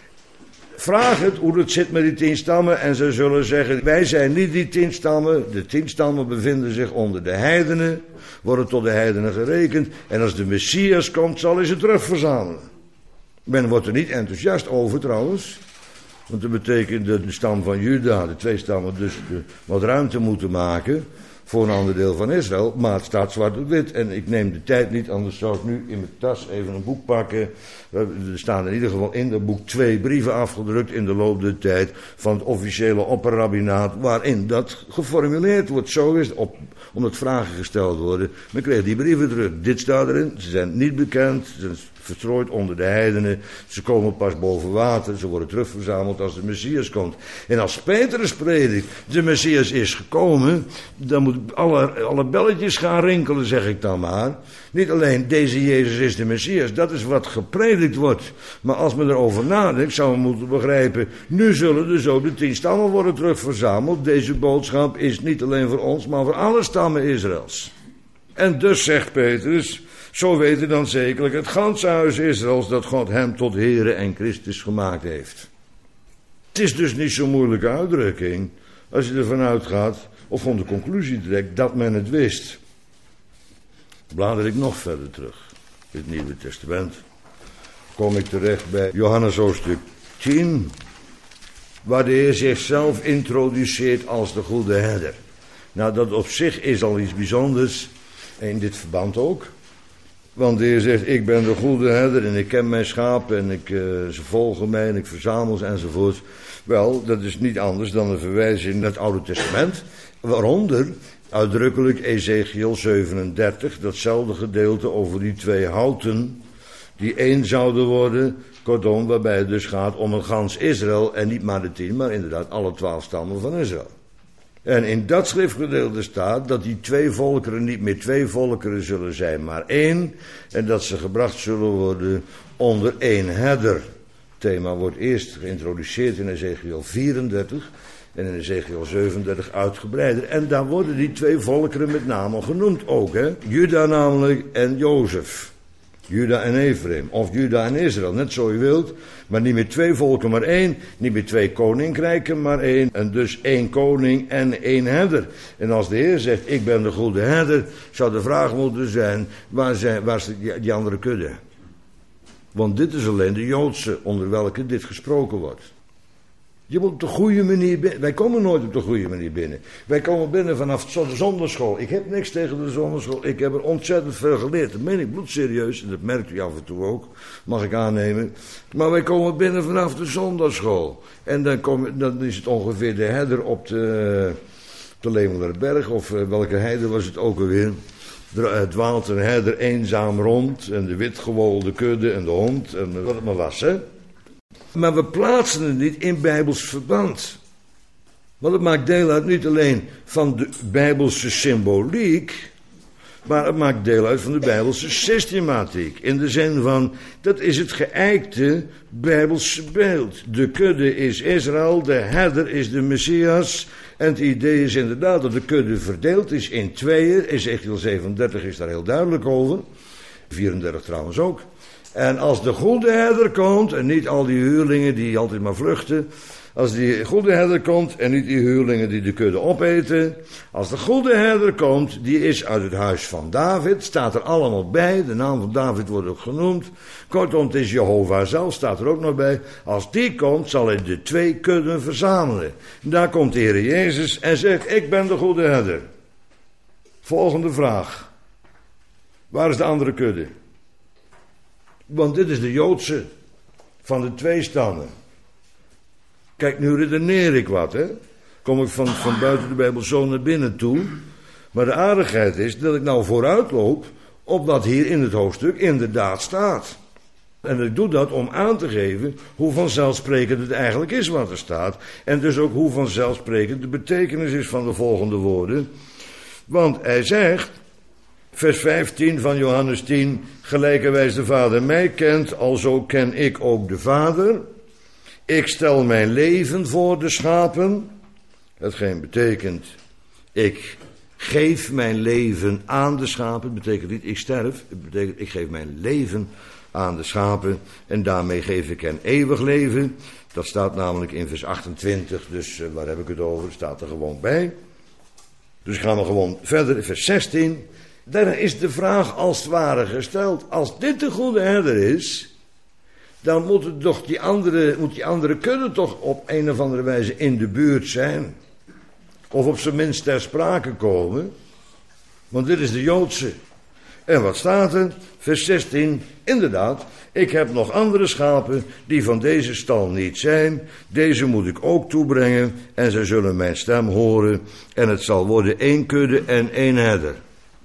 vraag het hoe het zit met die 10 stammen en ze zullen zeggen, wij zijn niet die 10 stammen. De 10 stammen bevinden zich onder de heidenen, worden tot de heidenen gerekend. En als de Messias komt, zal hij ze terugverzamelen. Men wordt er niet enthousiast over trouwens. Want dat betekent dat de stam van Juda, de 2 stammen, dus wat ruimte moeten maken voor een ander deel van Israël. Maar het staat zwart op wit. En ik neem de tijd niet, anders zou ik nu in mijn tas even een boek pakken. Er staan in ieder geval in dat boek 2 brieven afgedrukt in de loop der tijd van het officiële opperrabbinaat, waarin dat geformuleerd wordt. Zo is het, omdat vragen gesteld worden. Men kreeg die brieven terug. Dit staat erin. Ze zijn niet bekend. Ze zijn verstrooid onder de heidenen. Ze komen pas boven water. Ze worden terugverzameld als de Messias komt. En als Petrus predikt, de Messias is gekomen, dan moet alle belletjes gaan rinkelen, zeg ik dan maar. Niet alleen deze Jezus is de Messias, dat is wat gepredikt wordt. Maar als men erover nadenkt, zou men moeten begrijpen, nu zullen dus ook de 10 stammen worden terugverzameld. Deze boodschap is niet alleen voor ons, maar voor alle stammen Israëls. En dus zegt Petrus, zo weten dan zekerlijk het ganse huis Israëls dat God hem tot Here en Christus gemaakt heeft. Het is dus niet zo'n moeilijke uitdrukking als je ervan uitgaat of van de conclusie trekt dat men het wist. Blader ik nog verder terug in het Nieuwe Testament. Kom ik terecht bij Johannes hoofdstuk 10, waar de Heer zichzelf introduceert als de goede herder. Nou, dat op zich is al iets bijzonders, in dit verband ook. Want de Heer zegt, ik ben de goede herder en ik ken mijn schapen en ze volgen mij en ik verzamel ze enzovoort. Wel, dat is niet anders dan een verwijzing naar het Oude Testament, waaronder uitdrukkelijk Ezekiel 37, datzelfde gedeelte over die 2 houten die 1 zouden worden. Kortom, waarbij het dus gaat om een gans Israël en niet maar de 10, maar inderdaad alle 12 stammen van Israël. En in dat schriftgedeelte staat dat die 2 volkeren niet meer 2 volkeren zullen zijn, maar 1. En dat ze gebracht zullen worden onder 1 herder. Het thema wordt eerst geïntroduceerd in Ezekiel 34 en in Ezekiel 37 uitgebreider. En daar worden die 2 volkeren met name genoemd ook, hè. Juda namelijk en Jozef. Juda en Ephraim, of Juda en Israël, net zo je wilt. Maar niet meer 2 volken, maar 1. Niet meer 2 koninkrijken, maar 1. En dus 1 koning en 1 herder. En als de Heer zegt, ik ben de goede herder, zou de vraag moeten zijn, waar is die andere kudde? Want dit is alleen de Joodse, onder welke dit gesproken wordt. Je moet op de goede manier binnen. Wij komen nooit op de goede manier binnen. Wij komen binnen vanaf de zonderschool. Ik heb niks tegen de zonderschool. Ik heb er ontzettend veel geleerd. Dat meen ik bloedserieus. En dat merkt u af en toe ook. Mag ik aannemen. Maar wij komen binnen vanaf de zonderschool. En dan is het ongeveer de herder op de Lemelerberg. Of welke heide was het ook alweer. Er dwaalt een herder eenzaam rond. En de witgewolde kudde en de hond. En wat het maar was, hè. Maar we plaatsen het niet in bijbels verband. Want het maakt deel uit niet alleen van de bijbelse symboliek, maar het maakt deel uit van de bijbelse systematiek. In de zin van, dat is het geëikte bijbelse beeld. De kudde is Israël, de herder is de Messias. En het idee is inderdaad dat de kudde verdeeld is in 2. Ezekiel 37 is daar heel duidelijk over. 34 trouwens ook. En als de goede herder komt, en niet al die huurlingen die altijd maar vluchten. Als die goede herder komt en niet die huurlingen die de kudde opeten. Als de goede herder komt, die is uit het huis van David. Staat er allemaal bij. De naam van David wordt ook genoemd. Kortom, het is Jehovah zelf, staat er ook nog bij. Als die komt, zal hij de 2 kudden verzamelen. En daar komt de Heer Jezus en zegt, ik ben de goede herder. Volgende vraag. Waar is de andere kudde? Want dit is de Joodse van de 2 stammen. Kijk, nu redeneer ik wat, hè. Kom ik van buiten de Bijbel zo naar binnen toe. Maar de aardigheid is dat ik nou vooruit loop op wat hier in het hoofdstuk inderdaad staat. En ik doe dat om aan te geven hoe vanzelfsprekend het eigenlijk is wat er staat. En dus ook hoe vanzelfsprekend de betekenis is van de volgende woorden. Want hij zegt, vers 15 van Johannes 10, gelijkerwijs de Vader mij kent, alzo ken ik ook de Vader. Ik stel mijn leven voor de schapen. Hetgeen betekent, ik geef mijn leven aan de schapen. Het betekent niet ik sterf, het betekent ik geef mijn leven aan de schapen. En daarmee geef ik hen eeuwig leven. Dat staat namelijk in vers 28, dus waar heb ik het over? Staat er gewoon bij. Dus gaan we gewoon verder, vers 16. Daar is de vraag als het ware gesteld. Als dit de goede herder is, dan moet die andere kudde toch op een of andere wijze in de buurt zijn. Of op zijn minst ter sprake komen. Want dit is de Joodse. En wat staat er? Vers 16. Inderdaad, ik heb nog andere schapen die van deze stal niet zijn. Deze moet ik ook toebrengen en zij zullen mijn stem horen. En het zal worden 1 kudde en 1 herder.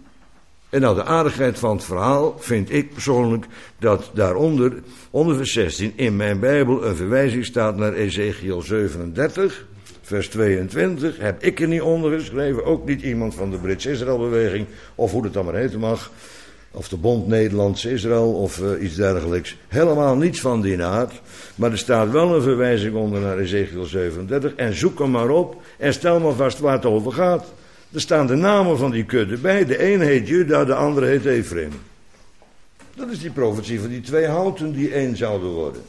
En nou, de aardigheid van het verhaal vind ik persoonlijk dat daaronder, onder vers 16, in mijn Bijbel een verwijzing staat naar Ezekiel 37, vers 22. Heb ik er niet onder geschreven, ook niet iemand van de Brits-Israël-beweging, of hoe het dan maar heten mag, of de Bond Nederlands-Israël, of iets dergelijks. Helemaal niets van die aard, maar er staat wel een verwijzing onder naar Ezekiel 37, en zoek hem maar op, en stel maar vast waar het over gaat. Er staan de namen van die kudde bij. De een heet Juda, de andere heet Ephraim. Dat is die profetie van die 2 houten die 1 zouden worden.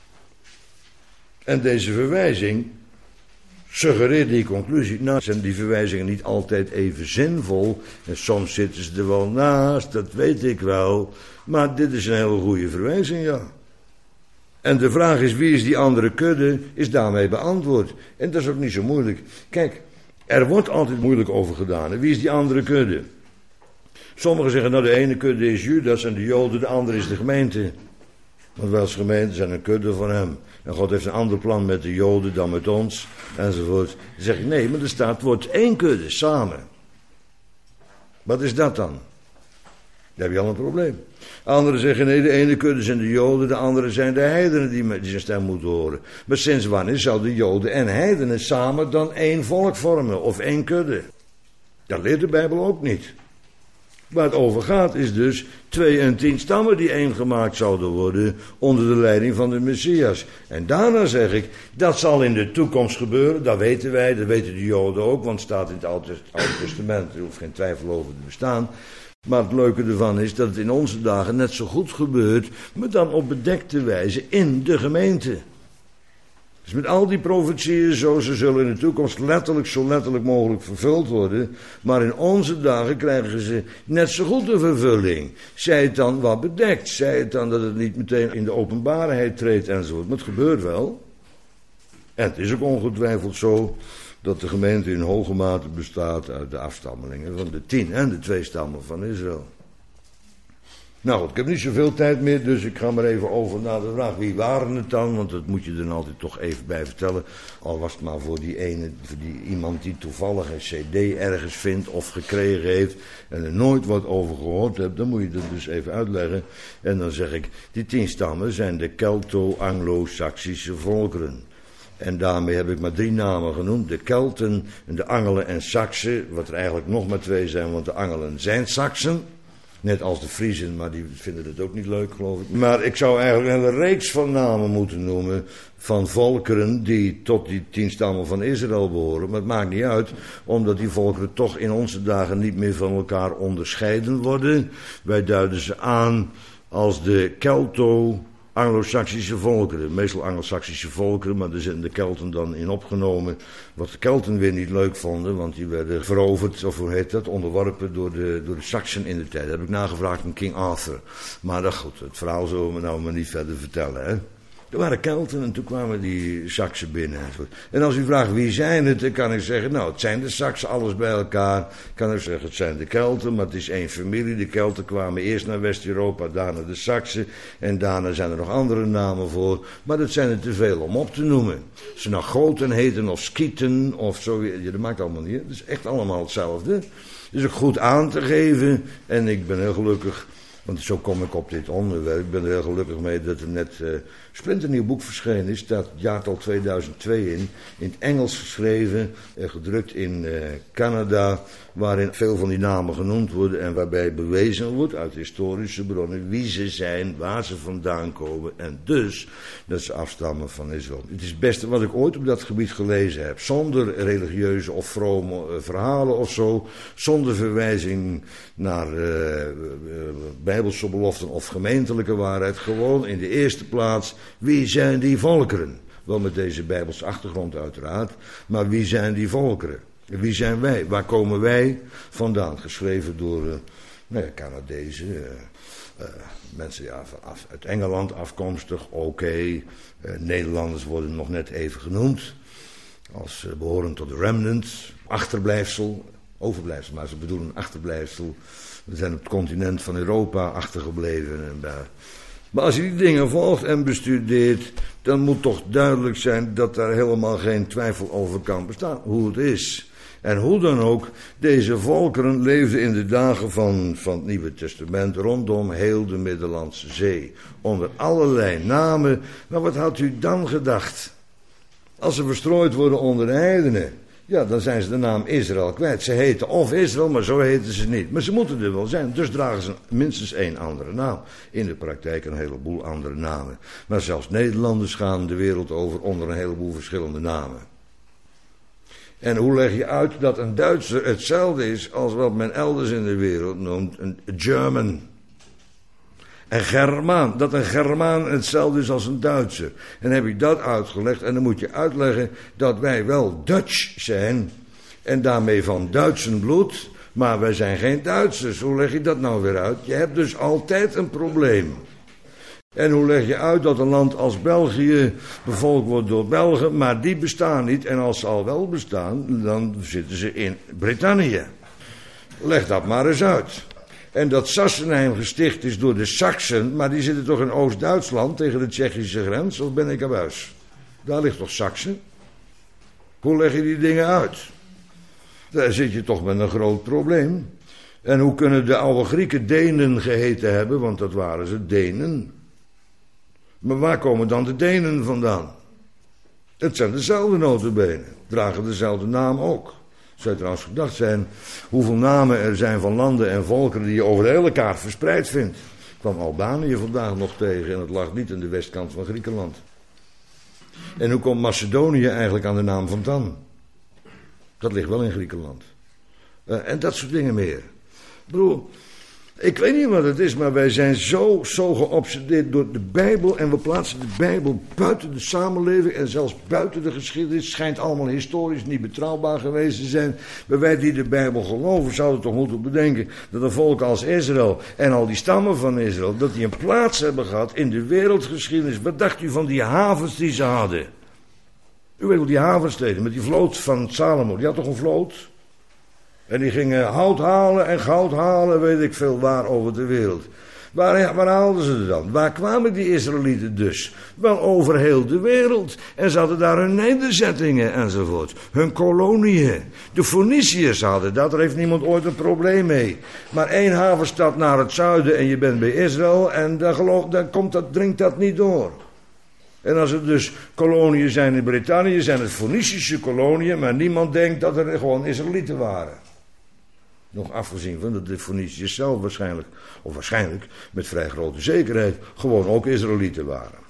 En deze verwijzing suggereert die conclusie. Nou, zijn die verwijzingen niet altijd even zinvol. En soms zitten ze er wel naast, dat weet ik wel. Maar dit is een hele goede verwijzing, ja. En de vraag is, wie is die andere kudde, is daarmee beantwoord. En dat is ook niet zo moeilijk. Kijk, er wordt altijd moeilijk over gedaan. En wie is die andere kudde? Sommigen zeggen, nou de ene kudde is Judas en de Joden, de andere is de gemeente. Want wij als gemeente zijn een kudde van hem. En God heeft een ander plan met de Joden dan met ons, enzovoort. Dan zeg ik, nee, maar er staat, het wordt 1 kudde, samen. Wat is dat dan? Dan heb je al een probleem. Anderen zeggen, nee, de ene kudde zijn de Joden, de andere zijn de heidenen die zijn stem moeten horen. Maar sinds wanneer zouden Joden en heidenen samen dan 1 volk vormen, of 1 kudde? Dat leert de Bijbel ook niet. Waar het over gaat is dus 2 en 10 stammen die 1 gemaakt zouden worden onder de leiding van de Messias. En daarna zeg ik, dat zal in de toekomst gebeuren, dat weten wij, dat weten de Joden ook, want het staat in het Oude Testament, er hoeft geen twijfel over te bestaan. Maar het leuke ervan is dat het in onze dagen net zo goed gebeurt, maar dan op bedekte wijze in de gemeente. Dus met al die profetieën, ze zullen in de toekomst zo letterlijk mogelijk vervuld worden. Maar in onze dagen krijgen ze net zo goed de vervulling. Zij het dan wat bedekt, zij het dan dat het niet meteen in de openbaarheid treedt enzovoort. Maar het gebeurt wel. En het is ook ongetwijfeld zo dat de gemeente in hoge mate bestaat uit de afstammelingen van de 10 en de 2 stammen van Israël. Nou goed, ik heb niet zoveel tijd meer, dus ik ga maar even over naar de vraag. Wie waren het dan? Want dat moet je er dan altijd toch even bij vertellen. Al was het maar voor die iemand die toevallig een cd ergens vindt of gekregen heeft en er nooit wat over gehoord hebt, dan moet je dat dus even uitleggen. En dan zeg ik, die 10 stammen zijn de Kelto-Anglo-Saxische volkeren. En daarmee heb ik maar 3 namen genoemd. De Kelten, de Angelen en Saksen. Wat er eigenlijk nog maar 2 zijn, want de Angelen zijn Saksen. Net als de Friezen, maar die vinden het ook niet leuk, geloof ik. Maar ik zou eigenlijk een hele reeks van namen moeten noemen van volkeren die tot die 10 stammen van Israël behoren. Maar het maakt niet uit, omdat die volkeren toch in onze dagen niet meer van elkaar onderscheiden worden. Wij duiden ze aan als de Kelto, Anglo-Saxische volkeren, meestal Anglo-Saxische volkeren, maar er zitten de Kelten dan in opgenomen. Wat de Kelten weer niet leuk vonden, want die werden veroverd, of hoe heet dat, onderworpen door de Saksen in de tijd. Dat heb ik nagevraagd aan King Arthur. Maar dat goed, het verhaal zullen we nou maar niet verder vertellen, hè. Er waren Kelten en toen kwamen die Saksen binnen. En als u vraagt wie zijn het, dan kan ik zeggen, nou het zijn de Saksen, alles bij elkaar. Kan ik zeggen, het zijn de Kelten, maar het is één familie. De Kelten kwamen eerst naar West-Europa, daarna de Saksen. En daarna zijn er nog andere namen voor. Maar dat zijn er te veel om op te noemen. Ze nou Goten heten of Skieten of zo, ja, dat maakt allemaal niet. Het is echt allemaal hetzelfde. Het is ook goed aan te geven en ik ben heel gelukkig. Want zo kom ik op dit onderwerp. Ik ben er heel gelukkig mee dat er net een splinternieuw boek verschenen is. Staat het jaartal 2002 in het Engels geschreven, gedrukt in Canada, waarin veel van die namen genoemd worden en waarbij bewezen wordt uit historische bronnen wie ze zijn, waar ze vandaan komen en dus dat ze afstammen van Israël. Het is het beste wat ik ooit op dat gebied gelezen heb, zonder religieuze of vrome verhalen of zo, zonder verwijzing naar bijbelse beloften of gemeentelijke waarheid, gewoon in de eerste plaats, wie zijn die volkeren? Wel met deze bijbelse achtergrond uiteraard, maar wie zijn die volkeren? Wie zijn wij? Waar komen wij vandaan? Geschreven door Canadezen, mensen uit Engeland afkomstig, oké. Nederlanders worden nog net even genoemd, als behorend tot de remnant, achterblijfsel, overblijfsel, maar ze bedoelen achterblijfsel. We zijn op het continent van Europa achtergebleven. Maar als je die dingen volgt en bestudeert, dan moet toch duidelijk zijn dat daar helemaal geen twijfel over kan bestaan hoe het is. En hoe dan ook, deze volkeren leefden in de dagen van het Nieuwe Testament rondom heel de Middellandse Zee. Onder allerlei namen. Maar wat had u dan gedacht? Als ze verstrooid worden onder de heidenen, ja, dan zijn ze de naam Israël kwijt. Ze heten of Israël, maar zo heten ze niet. Maar ze moeten er wel zijn, dus dragen ze minstens één andere naam. In de praktijk een heleboel andere namen. Maar zelfs Nederlanders gaan de wereld over onder een heleboel verschillende namen. En hoe leg je uit dat een Duitser hetzelfde is als wat men elders in de wereld noemt een German? En Germaan, dat een Germaan hetzelfde is als een Duitser. En heb je dat uitgelegd en dan moet je uitleggen dat wij wel Dutch zijn en daarmee van Duitsen bloed, maar wij zijn geen Duitsers. Hoe leg je dat nou weer uit? Je hebt dus altijd een probleem. En hoe leg je uit dat een land als België bevolkt wordt door Belgen, maar die bestaan niet. En als ze al wel bestaan, dan zitten ze in Brittannië. Leg dat maar eens uit. En dat Sassenheim gesticht is door de Saksen, maar die zitten toch in Oost-Duitsland tegen de Tsjechische grens, of ben ik aan huis? Daar ligt toch Saksen? Hoe leg je die dingen uit? Daar zit je toch met een groot probleem. En hoe kunnen de oude Grieken Denen geheten hebben, want dat waren ze, Denen. Maar waar komen dan de Denen vandaan? Het zijn dezelfde nota bene, dragen dezelfde naam ook. Zou trouwens gedacht zijn hoeveel namen er zijn van landen en volkeren die je over de hele kaart verspreid vindt. Ik kwam Albanië vandaag nog tegen en het lag niet aan de westkant van Griekenland. En hoe komt Macedonië eigenlijk aan de naam van Dan? Dat ligt wel in Griekenland. En dat soort dingen meer. Broer, ik weet niet wat het is, maar wij zijn zo geobsedeerd door de Bijbel en we plaatsen de Bijbel buiten de samenleving en zelfs buiten de geschiedenis. Het schijnt allemaal historisch niet betrouwbaar geweest te zijn. Maar wij die de Bijbel geloven zouden toch moeten bedenken dat een volk als Israël en al die stammen van Israël, dat die een plaats hebben gehad in de wereldgeschiedenis. Wat dacht u van die havens die ze hadden? U weet wel die havensteden met die vloot van Salomo, die had toch een vloot? En die gingen hout halen en goud halen, weet ik veel waar over de wereld. Waar haalden ze het dan? Waar kwamen die Israëlieten dus? Wel over heel de wereld. En ze hadden daar hun nederzettingen enzovoort. Hun koloniën. De Phoeniciërs hadden dat, daar heeft niemand ooit een probleem mee. Maar één havenstad naar het zuiden en je bent bij Israël en dan dringt dat niet door. En als er dus koloniën zijn in Brittannië, zijn het Phoenicische koloniën, maar niemand denkt dat er gewoon Israëlieten waren. Nog afgezien van dat de Phoeniciërs zelf waarschijnlijk met vrij grote zekerheid, gewoon ook Israëlieten waren.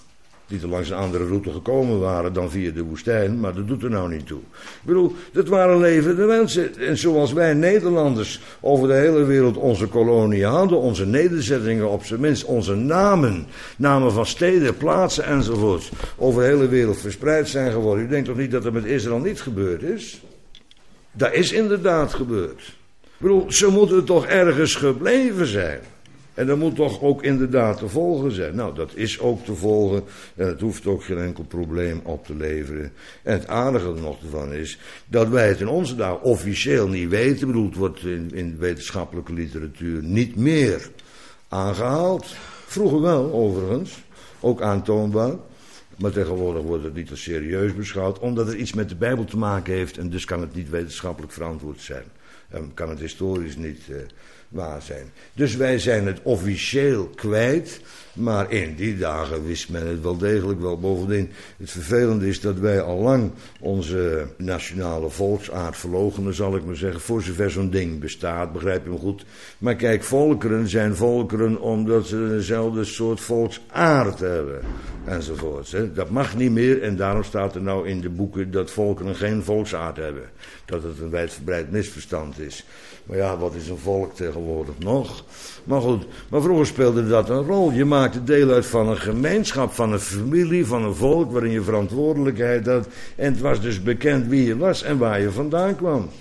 die er langs een andere route gekomen waren dan via de woestijn, maar dat doet er nou niet toe. Ik bedoel, dat waren levende mensen. En zoals wij Nederlanders over de hele wereld onze koloniën hadden, onze nederzettingen op zijn minst, onze namen van steden, plaatsen enzovoort, over de hele wereld verspreid zijn geworden. U denkt toch niet dat er met Israël niet gebeurd is? Dat is inderdaad gebeurd. Ik bedoel, ze moeten toch ergens gebleven zijn. En dat moet toch ook inderdaad te volgen zijn. Nou, dat is ook te volgen. En het hoeft ook geen enkel probleem op te leveren. En het aardige er nog van is dat wij het in onze dagen officieel niet weten. Ik bedoel, het wordt in wetenschappelijke literatuur niet meer aangehaald. Vroeger wel, overigens. Ook aantoonbaar. Maar tegenwoordig wordt het niet als serieus beschouwd. Omdat het iets met de Bijbel te maken heeft. En dus kan het niet wetenschappelijk verantwoord zijn. En kan het historisch niet waar zijn. Dus wij zijn het officieel kwijt. Maar in die dagen wist men het wel degelijk wel. Bovendien, het vervelende is dat wij al lang onze nationale volksaard verloochenen, zal ik maar zeggen. Voor zover zo'n ding bestaat, begrijp je me goed. Maar kijk, volkeren zijn volkeren omdat ze dezelfde soort volksaard hebben. Enzovoorts. Hè. Dat mag niet meer en daarom staat er nou in de boeken dat volkeren geen volksaard hebben. Dat het een wijdverbreid misverstand is. Maar ja, wat is een volk tegenwoordig nog? Maar goed, maar vroeger speelde dat een rol. Je maakte deel uit van een gemeenschap, van een familie, van een volk waarin je verantwoordelijkheid had. En het was dus bekend wie je was en waar je vandaan kwam.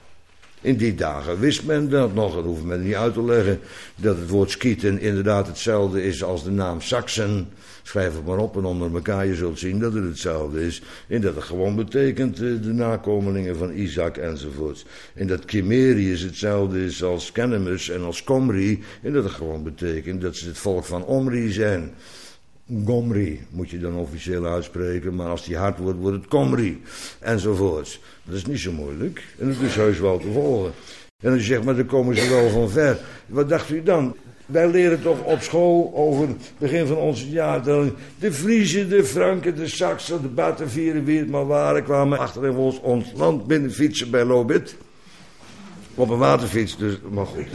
In die dagen wist men dat nog, dat hoeft men niet uit te leggen, dat het woord Skieten inderdaad hetzelfde is als de naam Saksen. Schrijf het maar op en onder elkaar, je zult zien dat het hetzelfde is. En dat het gewoon betekent de nakomelingen van Isaac enzovoorts. En dat Kimerius hetzelfde is als Kenemus en als Komri. En dat het gewoon betekent dat ze het volk van Omri zijn. Gomri moet je dan officieel uitspreken, maar als die hard wordt, wordt het Komri. Enzovoorts. Dat is niet zo moeilijk. En dat is heus wel te volgen. En als je zegt, maar dan komen ze wel van ver. Wat dacht u dan? Wij leren toch op school over het begin van onze jaartelling. De Friezen, de Franken, de Saksen, de Batavieren, wie het maar waren, kwamen achterin ons land binnen fietsen bij Lobit. Op een waterfiets, dus, maar goed.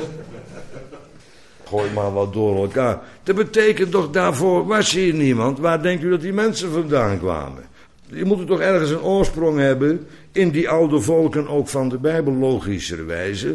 Gooi maar wat door elkaar. Dat betekent toch, daarvoor was hier niemand. Waar denkt u dat die mensen vandaan kwamen? Je moet toch ergens een oorsprong hebben in die oude volken, ook van de Bijbel, logischerwijze.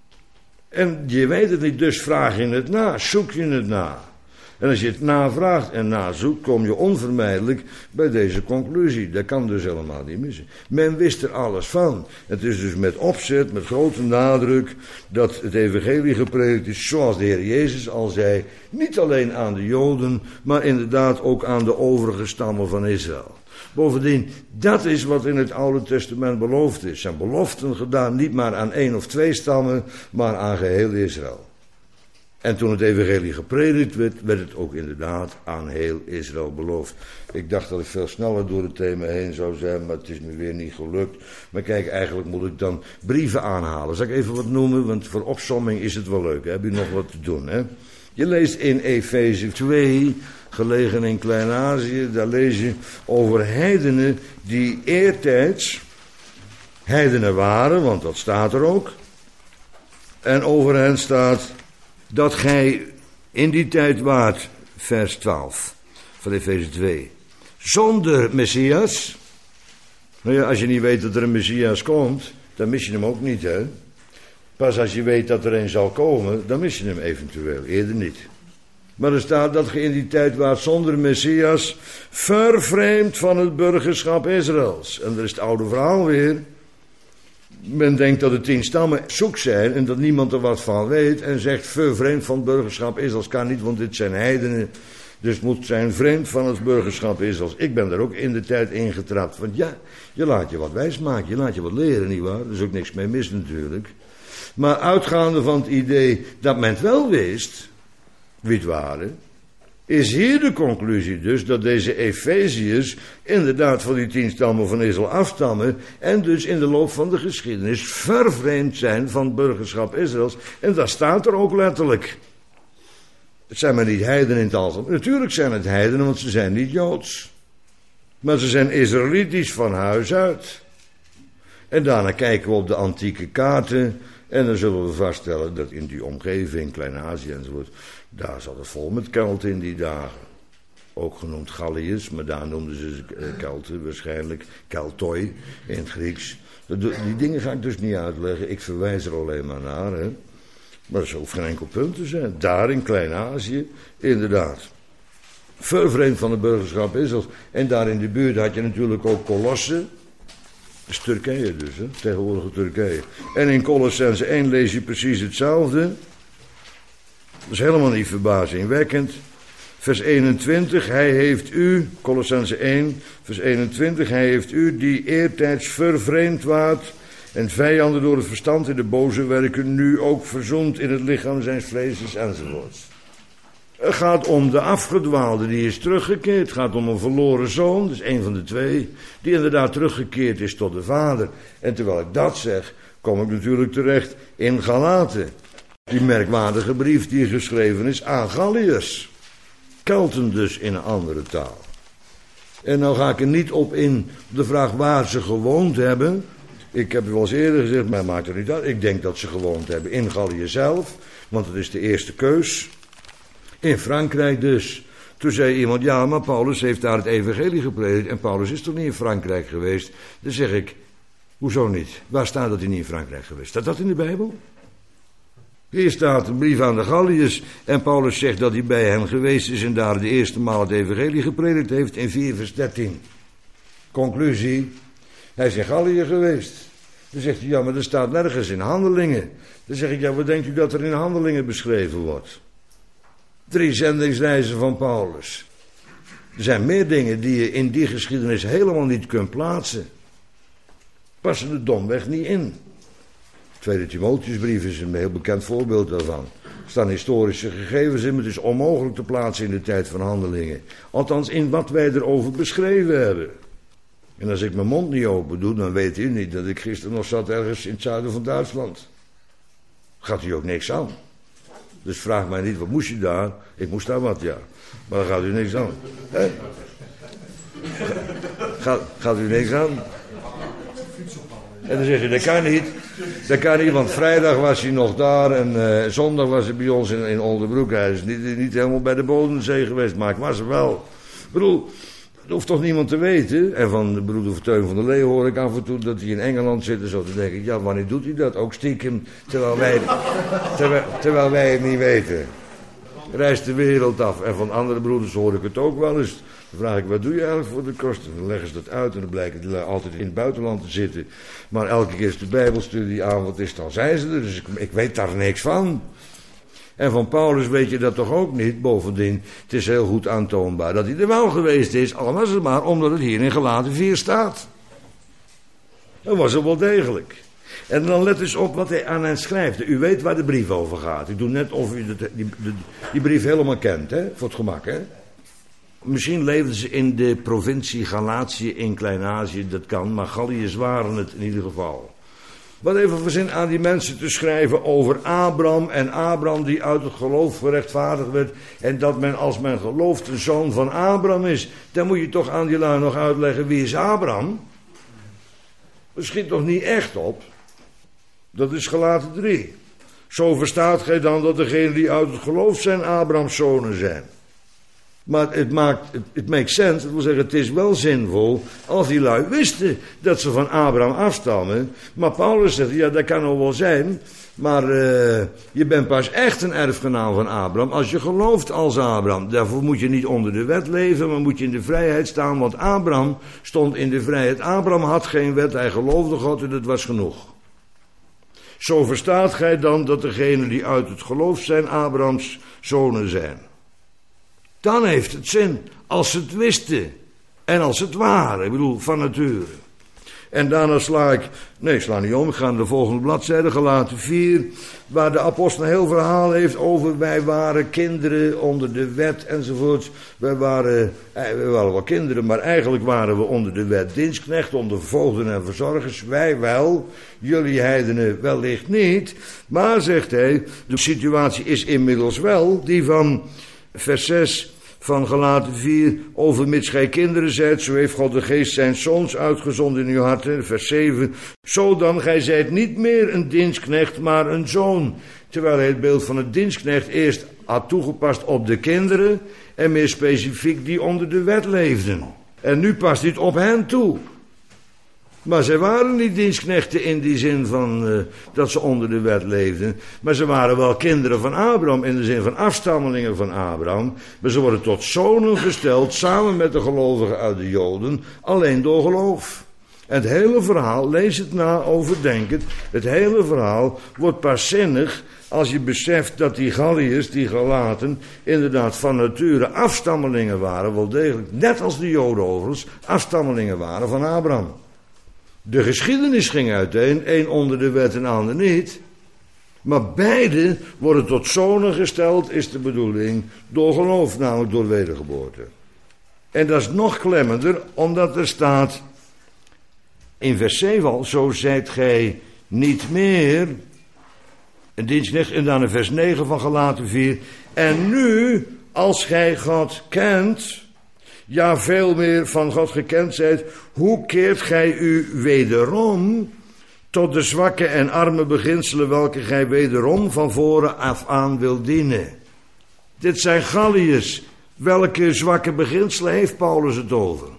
En je weet het niet, dus vraag je het na, zoek je het na. En als je het navraagt en nazoekt, kom je onvermijdelijk bij deze conclusie. Dat kan dus helemaal niet missen. Men wist er alles van. Het is dus met opzet, met grote nadruk, dat het evangelie gepredikt is, zoals de Heer Jezus al zei, niet alleen aan de Joden, maar inderdaad ook aan de overige stammen van Israël. Bovendien, dat is wat in het Oude Testament beloofd is. Zijn beloften gedaan niet maar aan 1 of 2 stammen, maar aan geheel Israël. En toen het evangelie gepredikt werd, werd het ook inderdaad aan heel Israël beloofd. Ik dacht dat ik veel sneller door het thema heen zou zijn, maar het is me weer niet gelukt. Maar kijk, eigenlijk moet ik dan brieven aanhalen. Zal ik even wat noemen, want voor opsomming is het wel leuk. Hè? Heb je nog wat te doen, hè? Je leest in Efeze 2, gelegen in Klein-Azië, daar lees je over heidenen die eertijds heidenen waren, want dat staat er ook. En over hen staat dat gij in die tijd waart, vers 12 van Efeze 2, zonder Messias. Nou ja, als je niet weet dat er een Messias komt, dan mis je hem ook niet, hè. Pas als je weet dat er een zal komen, dan mis je hem eventueel, eerder niet. Maar er staat dat ge in die tijd waart zonder Messias, vervreemd van het burgerschap Israëls. En er is het oude verhaal weer. Men denkt dat de 10 stammen zoek zijn en dat niemand er wat van weet. En zegt vervreemd van het burgerschap Israëls. Kan niet, want dit zijn heidenen. Dus het moet zijn vreemd van het burgerschap Israëls. Ik ben daar ook in de tijd ingetrapt. Want ja, je laat je wat wijsmaken, je laat je wat leren, nietwaar? Er is ook niks mee mis natuurlijk. Maar uitgaande van het idee dat men het wel wist wie het waren, is hier de conclusie dus dat deze Efeziërs inderdaad van die 10 stammen van Israël afstammen en dus in de loop van de geschiedenis vervreemd zijn van het burgerschap Israëls. En dat staat er ook letterlijk. Het zijn maar niet heidenen in het algemeen. Natuurlijk zijn het heidenen, want ze zijn niet Joods. Maar ze zijn Israëlitisch van huis uit. En daarna kijken we op de antieke kaarten en dan zullen we vaststellen dat in die omgeving, Klein-Azië enzovoort, daar zat het vol met Kelten in die dagen. ook genoemd Galliërs, maar daar noemden ze Kelten waarschijnlijk, Keltoi in het Grieks. Die dingen ga ik dus niet uitleggen, ik verwijs er alleen maar naar. Hè. Maar dat hoeft geen enkel punt te zijn. Daar in Klein-Azië, inderdaad. Vervreemd van de burgerschap Israëls. En daar in de buurt had je natuurlijk ook Colosse. Dat is Turkije dus, hè? Tegenwoordige Turkije. En in Colossense 1 lees je precies hetzelfde. Dat is helemaal niet verbazingwekkend. Vers 21, hij heeft u, Colossense 1, vers 21, hij heeft u die eertijds vervreemd waart en vijanden door het verstand in de boze werken, nu ook verzoend in het lichaam zijns vleesjes enzovoorts. Het gaat om de afgedwaalde, die is teruggekeerd. Het gaat om een verloren zoon, dus een van de twee, die inderdaad teruggekeerd is tot de vader. En terwijl ik dat zeg, kom ik natuurlijk terecht in Galaten. Die merkwaardige brief die geschreven is aan Galliërs. Kelten dus in een andere taal. En nou ga ik er niet op in de vraag waar ze gewoond hebben. Ik heb het wel eens eerder gezegd, maar maakt er niet uit. Ik denk dat ze gewoond hebben in Gallië zelf, want het is de eerste keus. In Frankrijk dus. Toen zei iemand, ja, maar Paulus heeft daar het evangelie gepredikt en Paulus is toch niet in Frankrijk geweest? Dan zeg ik, hoezo niet? Waar staat dat hij niet in Frankrijk geweest? Staat dat in de Bijbel? Hier staat een brief aan de Galliërs en Paulus zegt dat hij bij hen geweest is en daar de eerste maal het evangelie gepredikt heeft in 4 vers 13. Conclusie, hij is in Gallië geweest. Dan zegt hij, ja, maar er staat nergens in Handelingen. Dan zeg ik, ja, wat denkt u dat er in Handelingen beschreven wordt? 3 zendingsreizen van Paulus. Er zijn meer dingen die je in die geschiedenis helemaal niet kunt plaatsen. Passen er domweg niet in. Tweede Timotheusbrief is een heel bekend voorbeeld daarvan. Er staan historische gegevens in, maar het is onmogelijk te plaatsen in de tijd van Handelingen. Althans in wat wij erover beschreven hebben. En als ik mijn mond niet open doe, dan weet u niet dat ik gisteren nog zat ergens in het zuiden van Duitsland. Gaat u ook niks aan. Dus vraag mij niet, wat moest je daar? Ik moest daar wat, ja. Maar dan gaat u niks aan. Hè? Gaat u niks aan? En dan zeg je, dat kan niet. Dat kan niet, want vrijdag was hij nog daar en zondag was hij bij ons in Oldenbroek. Hij is niet helemaal bij de Bodensee geweest, maar ik was er wel. Ik bedoel, dat hoeft toch niemand te weten. En van de broeder Teun van der Lee hoor ik af en toe dat hij in Engeland zit en zo. Dan denk ik, ja, wanneer doet hij dat? Ook stiekem, terwijl wij het niet weten. Reist de wereld af. En van andere broeders hoor ik het ook wel eens. Dan vraag ik, wat doe je eigenlijk voor de kosten? Dan leggen ze dat uit en dan blijken die altijd in het buitenland te zitten. Maar elke keer is de Bijbelstudie aan, wat is dan zijn ze er. Dus ik weet daar niks van. En van Paulus weet je dat toch ook niet. Bovendien, het is heel goed aantoonbaar dat hij er wel geweest is. Al was het maar omdat het hier in Galaten 4 staat. Dat was er wel degelijk. En dan let eens op wat hij aan hen schrijft. U weet waar de brief over gaat. Ik doe net of u die brief helemaal kent, hè? Voor het gemak, hè? Misschien leefden ze in de provincie Galatië in Klein-Azië, dat kan, maar Galliërs waren het in ieder geval. Wat even verzin aan die mensen te schrijven over Abraham en Abraham die uit het geloof gerechtvaardigd werd en dat men als men gelooft de zoon van Abraham is. Dan moet je toch aan die lui nog uitleggen wie is Abraham? Dat schiet toch niet echt op? Dat is Galaten 3. Zo verstaat gij dan dat degenen die uit het geloof zijn Abrahams zonen zijn. Maar het makes sense, dat wil zeggen, het is wel zinvol als die lui wisten dat ze van Abraham afstammen. Maar Paulus zegt, ja, dat kan nog wel zijn, maar je bent pas echt een erfgenaam van Abraham als je gelooft als Abraham. Daarvoor moet je niet onder de wet leven, maar moet je in de vrijheid staan, want Abraham stond in de vrijheid. Abraham had geen wet, hij geloofde God en dat was genoeg. Zo verstaat gij dan dat degenen die uit het geloof zijn Abrahams zonen zijn. Dan heeft het zin, als ze het wisten en als het waren, ik bedoel, van nature. En daarna sla niet om, ik ga naar de volgende bladzijde, Galaten 4, waar de apostel een heel verhaal heeft over wij waren kinderen onder de wet enzovoort. We waren wel kinderen, maar eigenlijk waren we onder de wet dienstknecht, onder voogden en verzorgers. Wij wel, jullie heidenen wellicht niet. Maar, zegt hij, de situatie is inmiddels wel die van vers 6... van Galaten 4, overmits gij kinderen zijt, zo heeft God de geest zijn zoons uitgezonden in uw harten. Vers 7, zo dan, gij zijt niet meer een dienstknecht, maar een zoon. Terwijl hij het beeld van een dienstknecht eerst had toegepast op de kinderen en meer specifiek die onder de wet leefden. En nu past dit op hen toe. Maar zij waren niet dienstknechten in die zin van dat ze onder de wet leefden. Maar ze waren wel kinderen van Abraham in de zin van afstammelingen van Abraham. Maar ze worden tot zonen gesteld samen met de gelovigen uit de Joden, alleen door geloof. En het hele verhaal, lees het na, overdenk het. Het hele verhaal wordt pas zinnig als je beseft dat die Galliërs, die Galaten, inderdaad van nature afstammelingen waren. Wel degelijk, net als de Joden overigens, afstammelingen waren van Abraham. De geschiedenis ging uiteen, één onder de wet en de ander niet. Maar beide worden tot zonen gesteld, is de bedoeling, door geloof, namelijk door wedergeboorte. En dat is nog klemmender, omdat er staat in vers 7 al, zo zijt gij niet meer een dienstknecht, en dan in vers 9 van Galaten 4. En nu, als gij God kent, ja veel meer van God gekend zijt, hoe keert gij u wederom tot de zwakke en arme beginselen welke gij wederom van voren af aan wilt dienen? Dit zijn Galliërs. Welke zwakke beginselen heeft Paulus het over?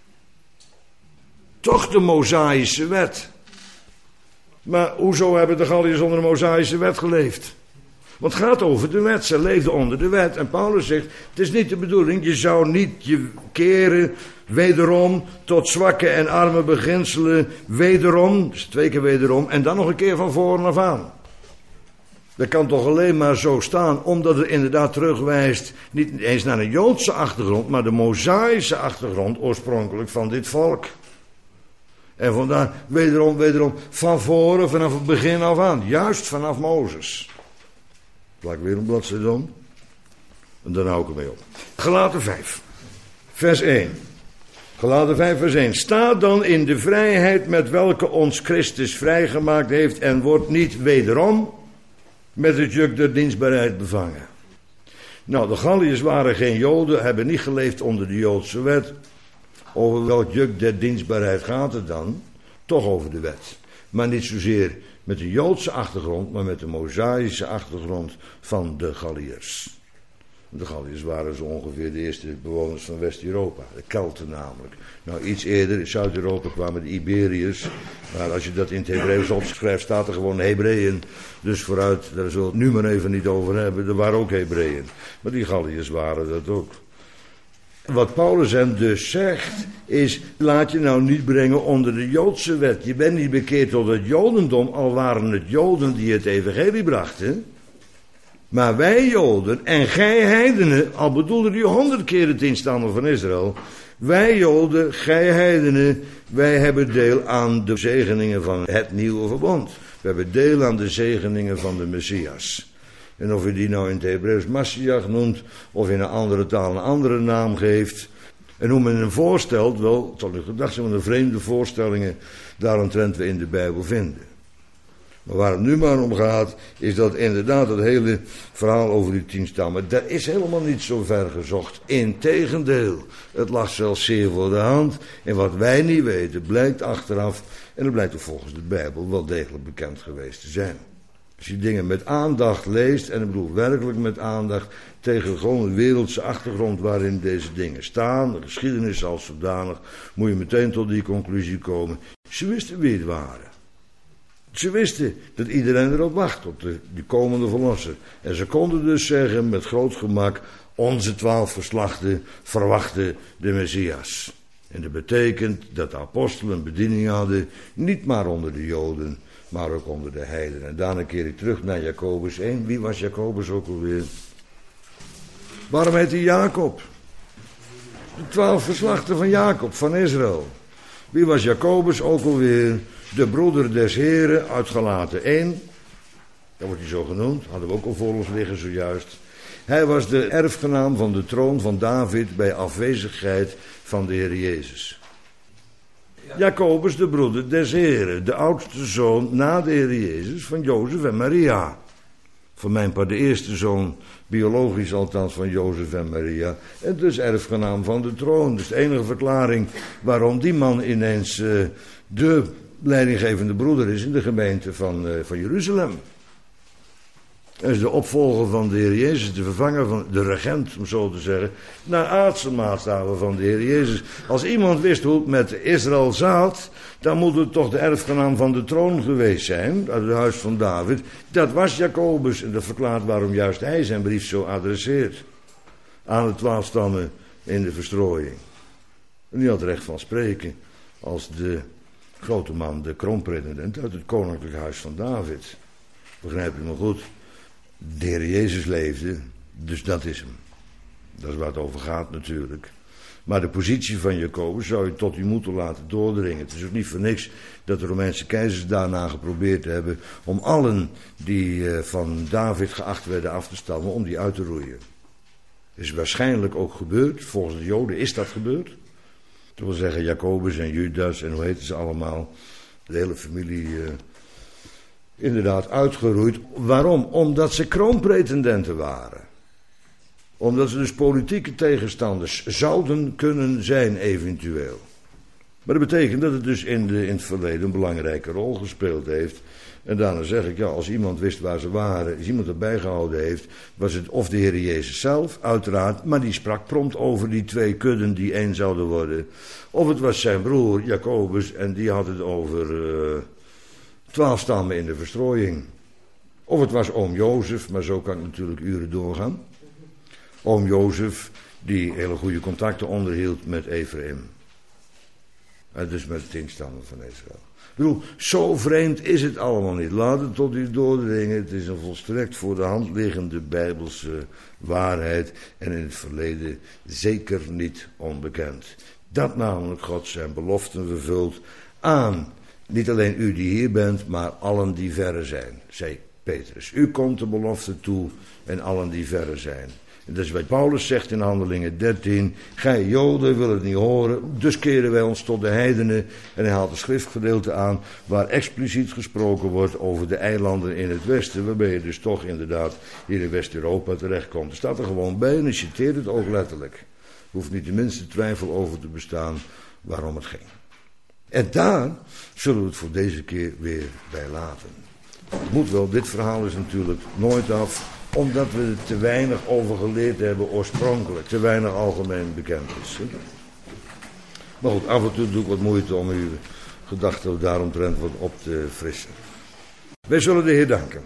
Toch de Mosaïsche wet. Maar hoezo hebben de Galliërs onder de Mosaïsche wet geleefd? Want het gaat over de wet. Ze leefden onder de wet. En Paulus zegt, het is niet de bedoeling, je zou niet je keren wederom tot zwakke en arme beginselen wederom, dus 2 keer wederom, en dan nog een keer van voren af aan. Dat kan toch alleen maar zo staan, omdat het inderdaad terugwijst, niet eens naar een Joodse achtergrond, maar de Mosaïsche achtergrond oorspronkelijk van dit volk. En vandaar wederom, van voren, vanaf het begin af aan, juist vanaf Mozes. Laat ik weer een bladzijde om. En dan hou ik ermee op. Galaten 5, vers 1. Galaten 5, vers 1. Sta dan in de vrijheid met welke ons Christus vrijgemaakt heeft en wordt niet wederom met het juk der dienstbaarheid bevangen. Nou, de Galliërs waren geen Joden, hebben niet geleefd onder de Joodse wet. Over welk juk der dienstbaarheid gaat het dan? Toch over de wet. Maar niet zozeer met de Joodse achtergrond, maar met de Mosaïsche achtergrond van de Galliërs. De Galliërs waren zo ongeveer de eerste bewoners van West-Europa, de Kelten namelijk. Nou, iets eerder in Zuid-Europa kwamen de Iberiërs, maar als je dat in het Hebreeuws opschrijft, staat er gewoon Hebreeën. Dus vooruit, daar zullen we het nu maar even niet over hebben, er waren ook Hebreeën. Maar die Galliërs waren dat ook. Wat Paulus hem dus zegt, is, laat je nou niet brengen onder de Joodse wet. Je bent niet bekeerd tot het Jodendom, al waren het Joden die het evangelie brachten. Maar wij Joden en gij heidenen, al bedoelde hij 100 keer het instammen van Israël. Wij Joden, gij heidenen, wij hebben deel aan de zegeningen van het nieuwe verbond. We hebben deel aan de zegeningen van de Messias. En of je die nou in het Hebreeuws Mashiach noemt, of in een andere taal een andere naam geeft. En hoe men hem voorstelt, wel, het zal u gedacht zijn van de vreemde voorstellingen daaromtrent we in de Bijbel vinden. Maar waar het nu maar om gaat, is dat inderdaad het hele verhaal over die 10 stammen, dat is helemaal niet zo ver gezocht. Integendeel, het lag zelfs zeer voor de hand. En wat wij niet weten, blijkt achteraf, en dat blijkt ook volgens de Bijbel wel degelijk bekend geweest te zijn. Als je dingen met aandacht leest, en ik bedoel werkelijk met aandacht, tegen gewoon een wereldse achtergrond waarin deze dingen staan, de geschiedenis als zodanig, moet je meteen tot die conclusie komen. Ze wisten wie het waren. Ze wisten dat iedereen erop wacht, op die komende verlosser. En ze konden dus zeggen met groot gemak, onze 12 geslachten verwachten de Messias. En dat betekent dat de apostelen een bediening hadden, niet maar onder de Joden, maar ook onder de heidenen. En daarna keer ik terug naar Jacobus 1. Wie was Jacobus ook alweer? Waarom heet hij Jacob? De 12 geslachten van Jacob, van Israël. Wie was Jacobus ook alweer? De broeder des Heren uit Galaten 1. Dat wordt hij zo genoemd. Hadden we ook al voor ons liggen zojuist. Hij was de erfgenaam van de troon van David bij afwezigheid van de Heer Jezus. Jacobus, de broeder des Heren, de oudste zoon na de Heer Jezus van Jozef en Maria. Voor mijn part de eerste zoon, biologisch althans, van Jozef en Maria. En dus erfgenaam van de troon. Dus de enige verklaring waarom die man ineens de leidinggevende broeder is in de gemeente van Jeruzalem. Hij is de opvolger van de Heer Jezus, de vervanger van de regent, om zo te zeggen, naar aardse maatstaven van de Heer Jezus. Als iemand wist hoe het met Israël zat, dan moet het toch de erfgenaam van de troon geweest zijn, uit het huis van David. Dat was Jacobus en dat verklaart waarom juist hij zijn brief zo adresseert aan de 12 stammen in de verstrooiing. En die had recht van spreken als de grote man, de kroonpretendent uit het koninklijk huis van David. Begrijp je me goed? De Heer Jezus leefde, dus dat is hem. Dat is waar het over gaat natuurlijk. Maar de positie van Jacobus zou je tot u moeten laten doordringen. Het is ook niet voor niks dat de Romeinse keizers daarna geprobeerd hebben om allen die van David geacht werden af te stammen, om die uit te roeien. Is waarschijnlijk ook gebeurd, volgens de Joden is dat gebeurd. Dat wil zeggen Jacobus en Judas en hoe heten ze allemaal, de hele familie inderdaad uitgeroeid. Waarom? Omdat ze kroonpretendenten waren. Omdat ze dus politieke tegenstanders zouden kunnen zijn eventueel. Maar dat betekent dat het dus in het verleden een belangrijke rol gespeeld heeft. En daarna zeg ik, ja, als iemand wist waar ze waren, als iemand erbij gehouden heeft, was het of de Heer Jezus zelf, uiteraard, maar die sprak prompt over die 2 kudden die 1 zouden worden. Of het was zijn broer Jacobus en die had het over 12 stammen in de verstrooiing. Of het was oom Jozef, maar zo kan ik natuurlijk uren doorgaan. Oom Jozef, die hele goede contacten onderhield met Ephraim. En dus met de 10 stammen van Israël. Ik bedoel, zo vreemd is het allemaal niet. Laat het tot u doordringen. Het is een volstrekt voor de hand liggende bijbelse waarheid. En in het verleden zeker niet onbekend. Dat namelijk God zijn beloften vervult aan niet alleen u die hier bent, maar allen die verre zijn, zei Petrus. U komt de belofte toe en allen die verre zijn. En dat is wat Paulus zegt in Handelingen 13. Gij Joden willen het niet horen, dus keren wij ons tot de heidenen. En hij haalt een schriftgedeelte aan waar expliciet gesproken wordt over de eilanden in het westen. Waarbij je dus toch inderdaad hier in West-Europa terechtkomt. Er staat er gewoon bij en hij citeert het ook letterlijk. Er hoeft niet de minste twijfel over te bestaan waarom het ging. En daar zullen we het voor deze keer weer bij laten. Het moet wel, dit verhaal is natuurlijk nooit af, omdat we er te weinig over geleerd hebben oorspronkelijk, te weinig algemeen bekend is. Maar goed, af en toe doe ik wat moeite om uw gedachten daaromtrent wat op te frissen. Wij zullen de Heer danken.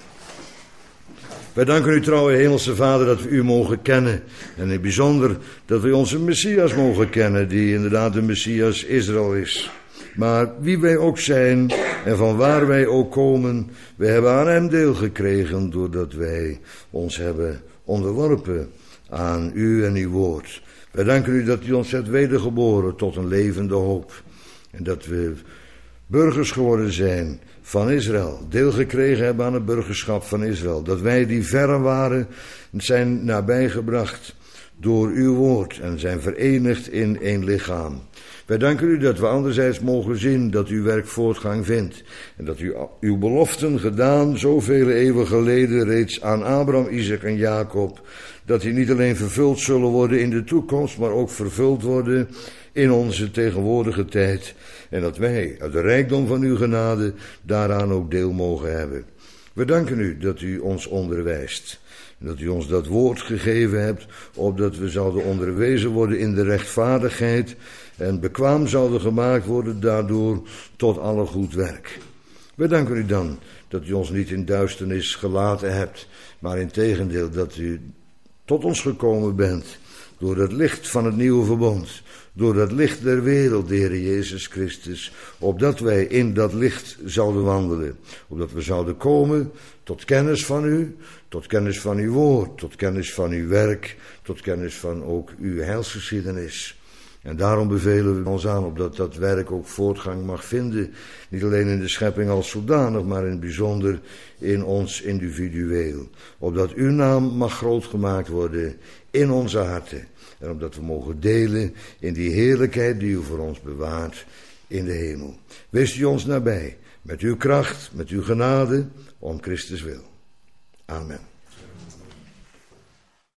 Wij danken u, trouwe Hemelse Vader, dat we u mogen kennen. En in het bijzonder dat we onze Messias mogen kennen, die inderdaad de Messias Israël is. Maar wie wij ook zijn en van waar wij ook komen, wij hebben aan hem deel gekregen doordat wij ons hebben onderworpen aan u en uw woord. Wij danken u dat u ons hebt wedergeboren tot een levende hoop. En dat we burgers geworden zijn van Israël, deel gekregen hebben aan het burgerschap van Israël. Dat wij die verre waren, zijn nabijgebracht door uw woord en zijn verenigd in één lichaam. Wij danken u dat we anderzijds mogen zien dat uw werk voortgang vindt. En dat u uw beloften gedaan, zoveel eeuwen geleden reeds aan Abraham, Isaac en Jacob, dat die niet alleen vervuld zullen worden in de toekomst, maar ook vervuld worden in onze tegenwoordige tijd. En dat wij uit de rijkdom van uw genade daaraan ook deel mogen hebben. We danken u dat u ons onderwijst. Dat u ons dat woord gegeven hebt, opdat we zouden onderwezen worden in de rechtvaardigheid en bekwaam zouden gemaakt worden daardoor tot alle goed werk. We danken u dan dat u ons niet in duisternis gelaten hebt, maar integendeel dat u tot ons gekomen bent door het licht van het nieuwe verbond, door het licht der wereld, de Heer Jezus Christus, opdat wij in dat licht zouden wandelen, opdat we zouden komen tot kennis van u, tot kennis van uw woord, tot kennis van uw werk, tot kennis van ook uw heilsgeschiedenis. En daarom bevelen we ons aan opdat dat werk ook voortgang mag vinden, niet alleen in de schepping als zodanig, maar in het bijzonder in ons individueel. Opdat uw naam mag groot gemaakt worden in onze harten. En omdat we mogen delen in die heerlijkheid die u voor ons bewaart in de hemel. Wees u ons nabij, met uw kracht, met uw genade, om Christus wil. Amen.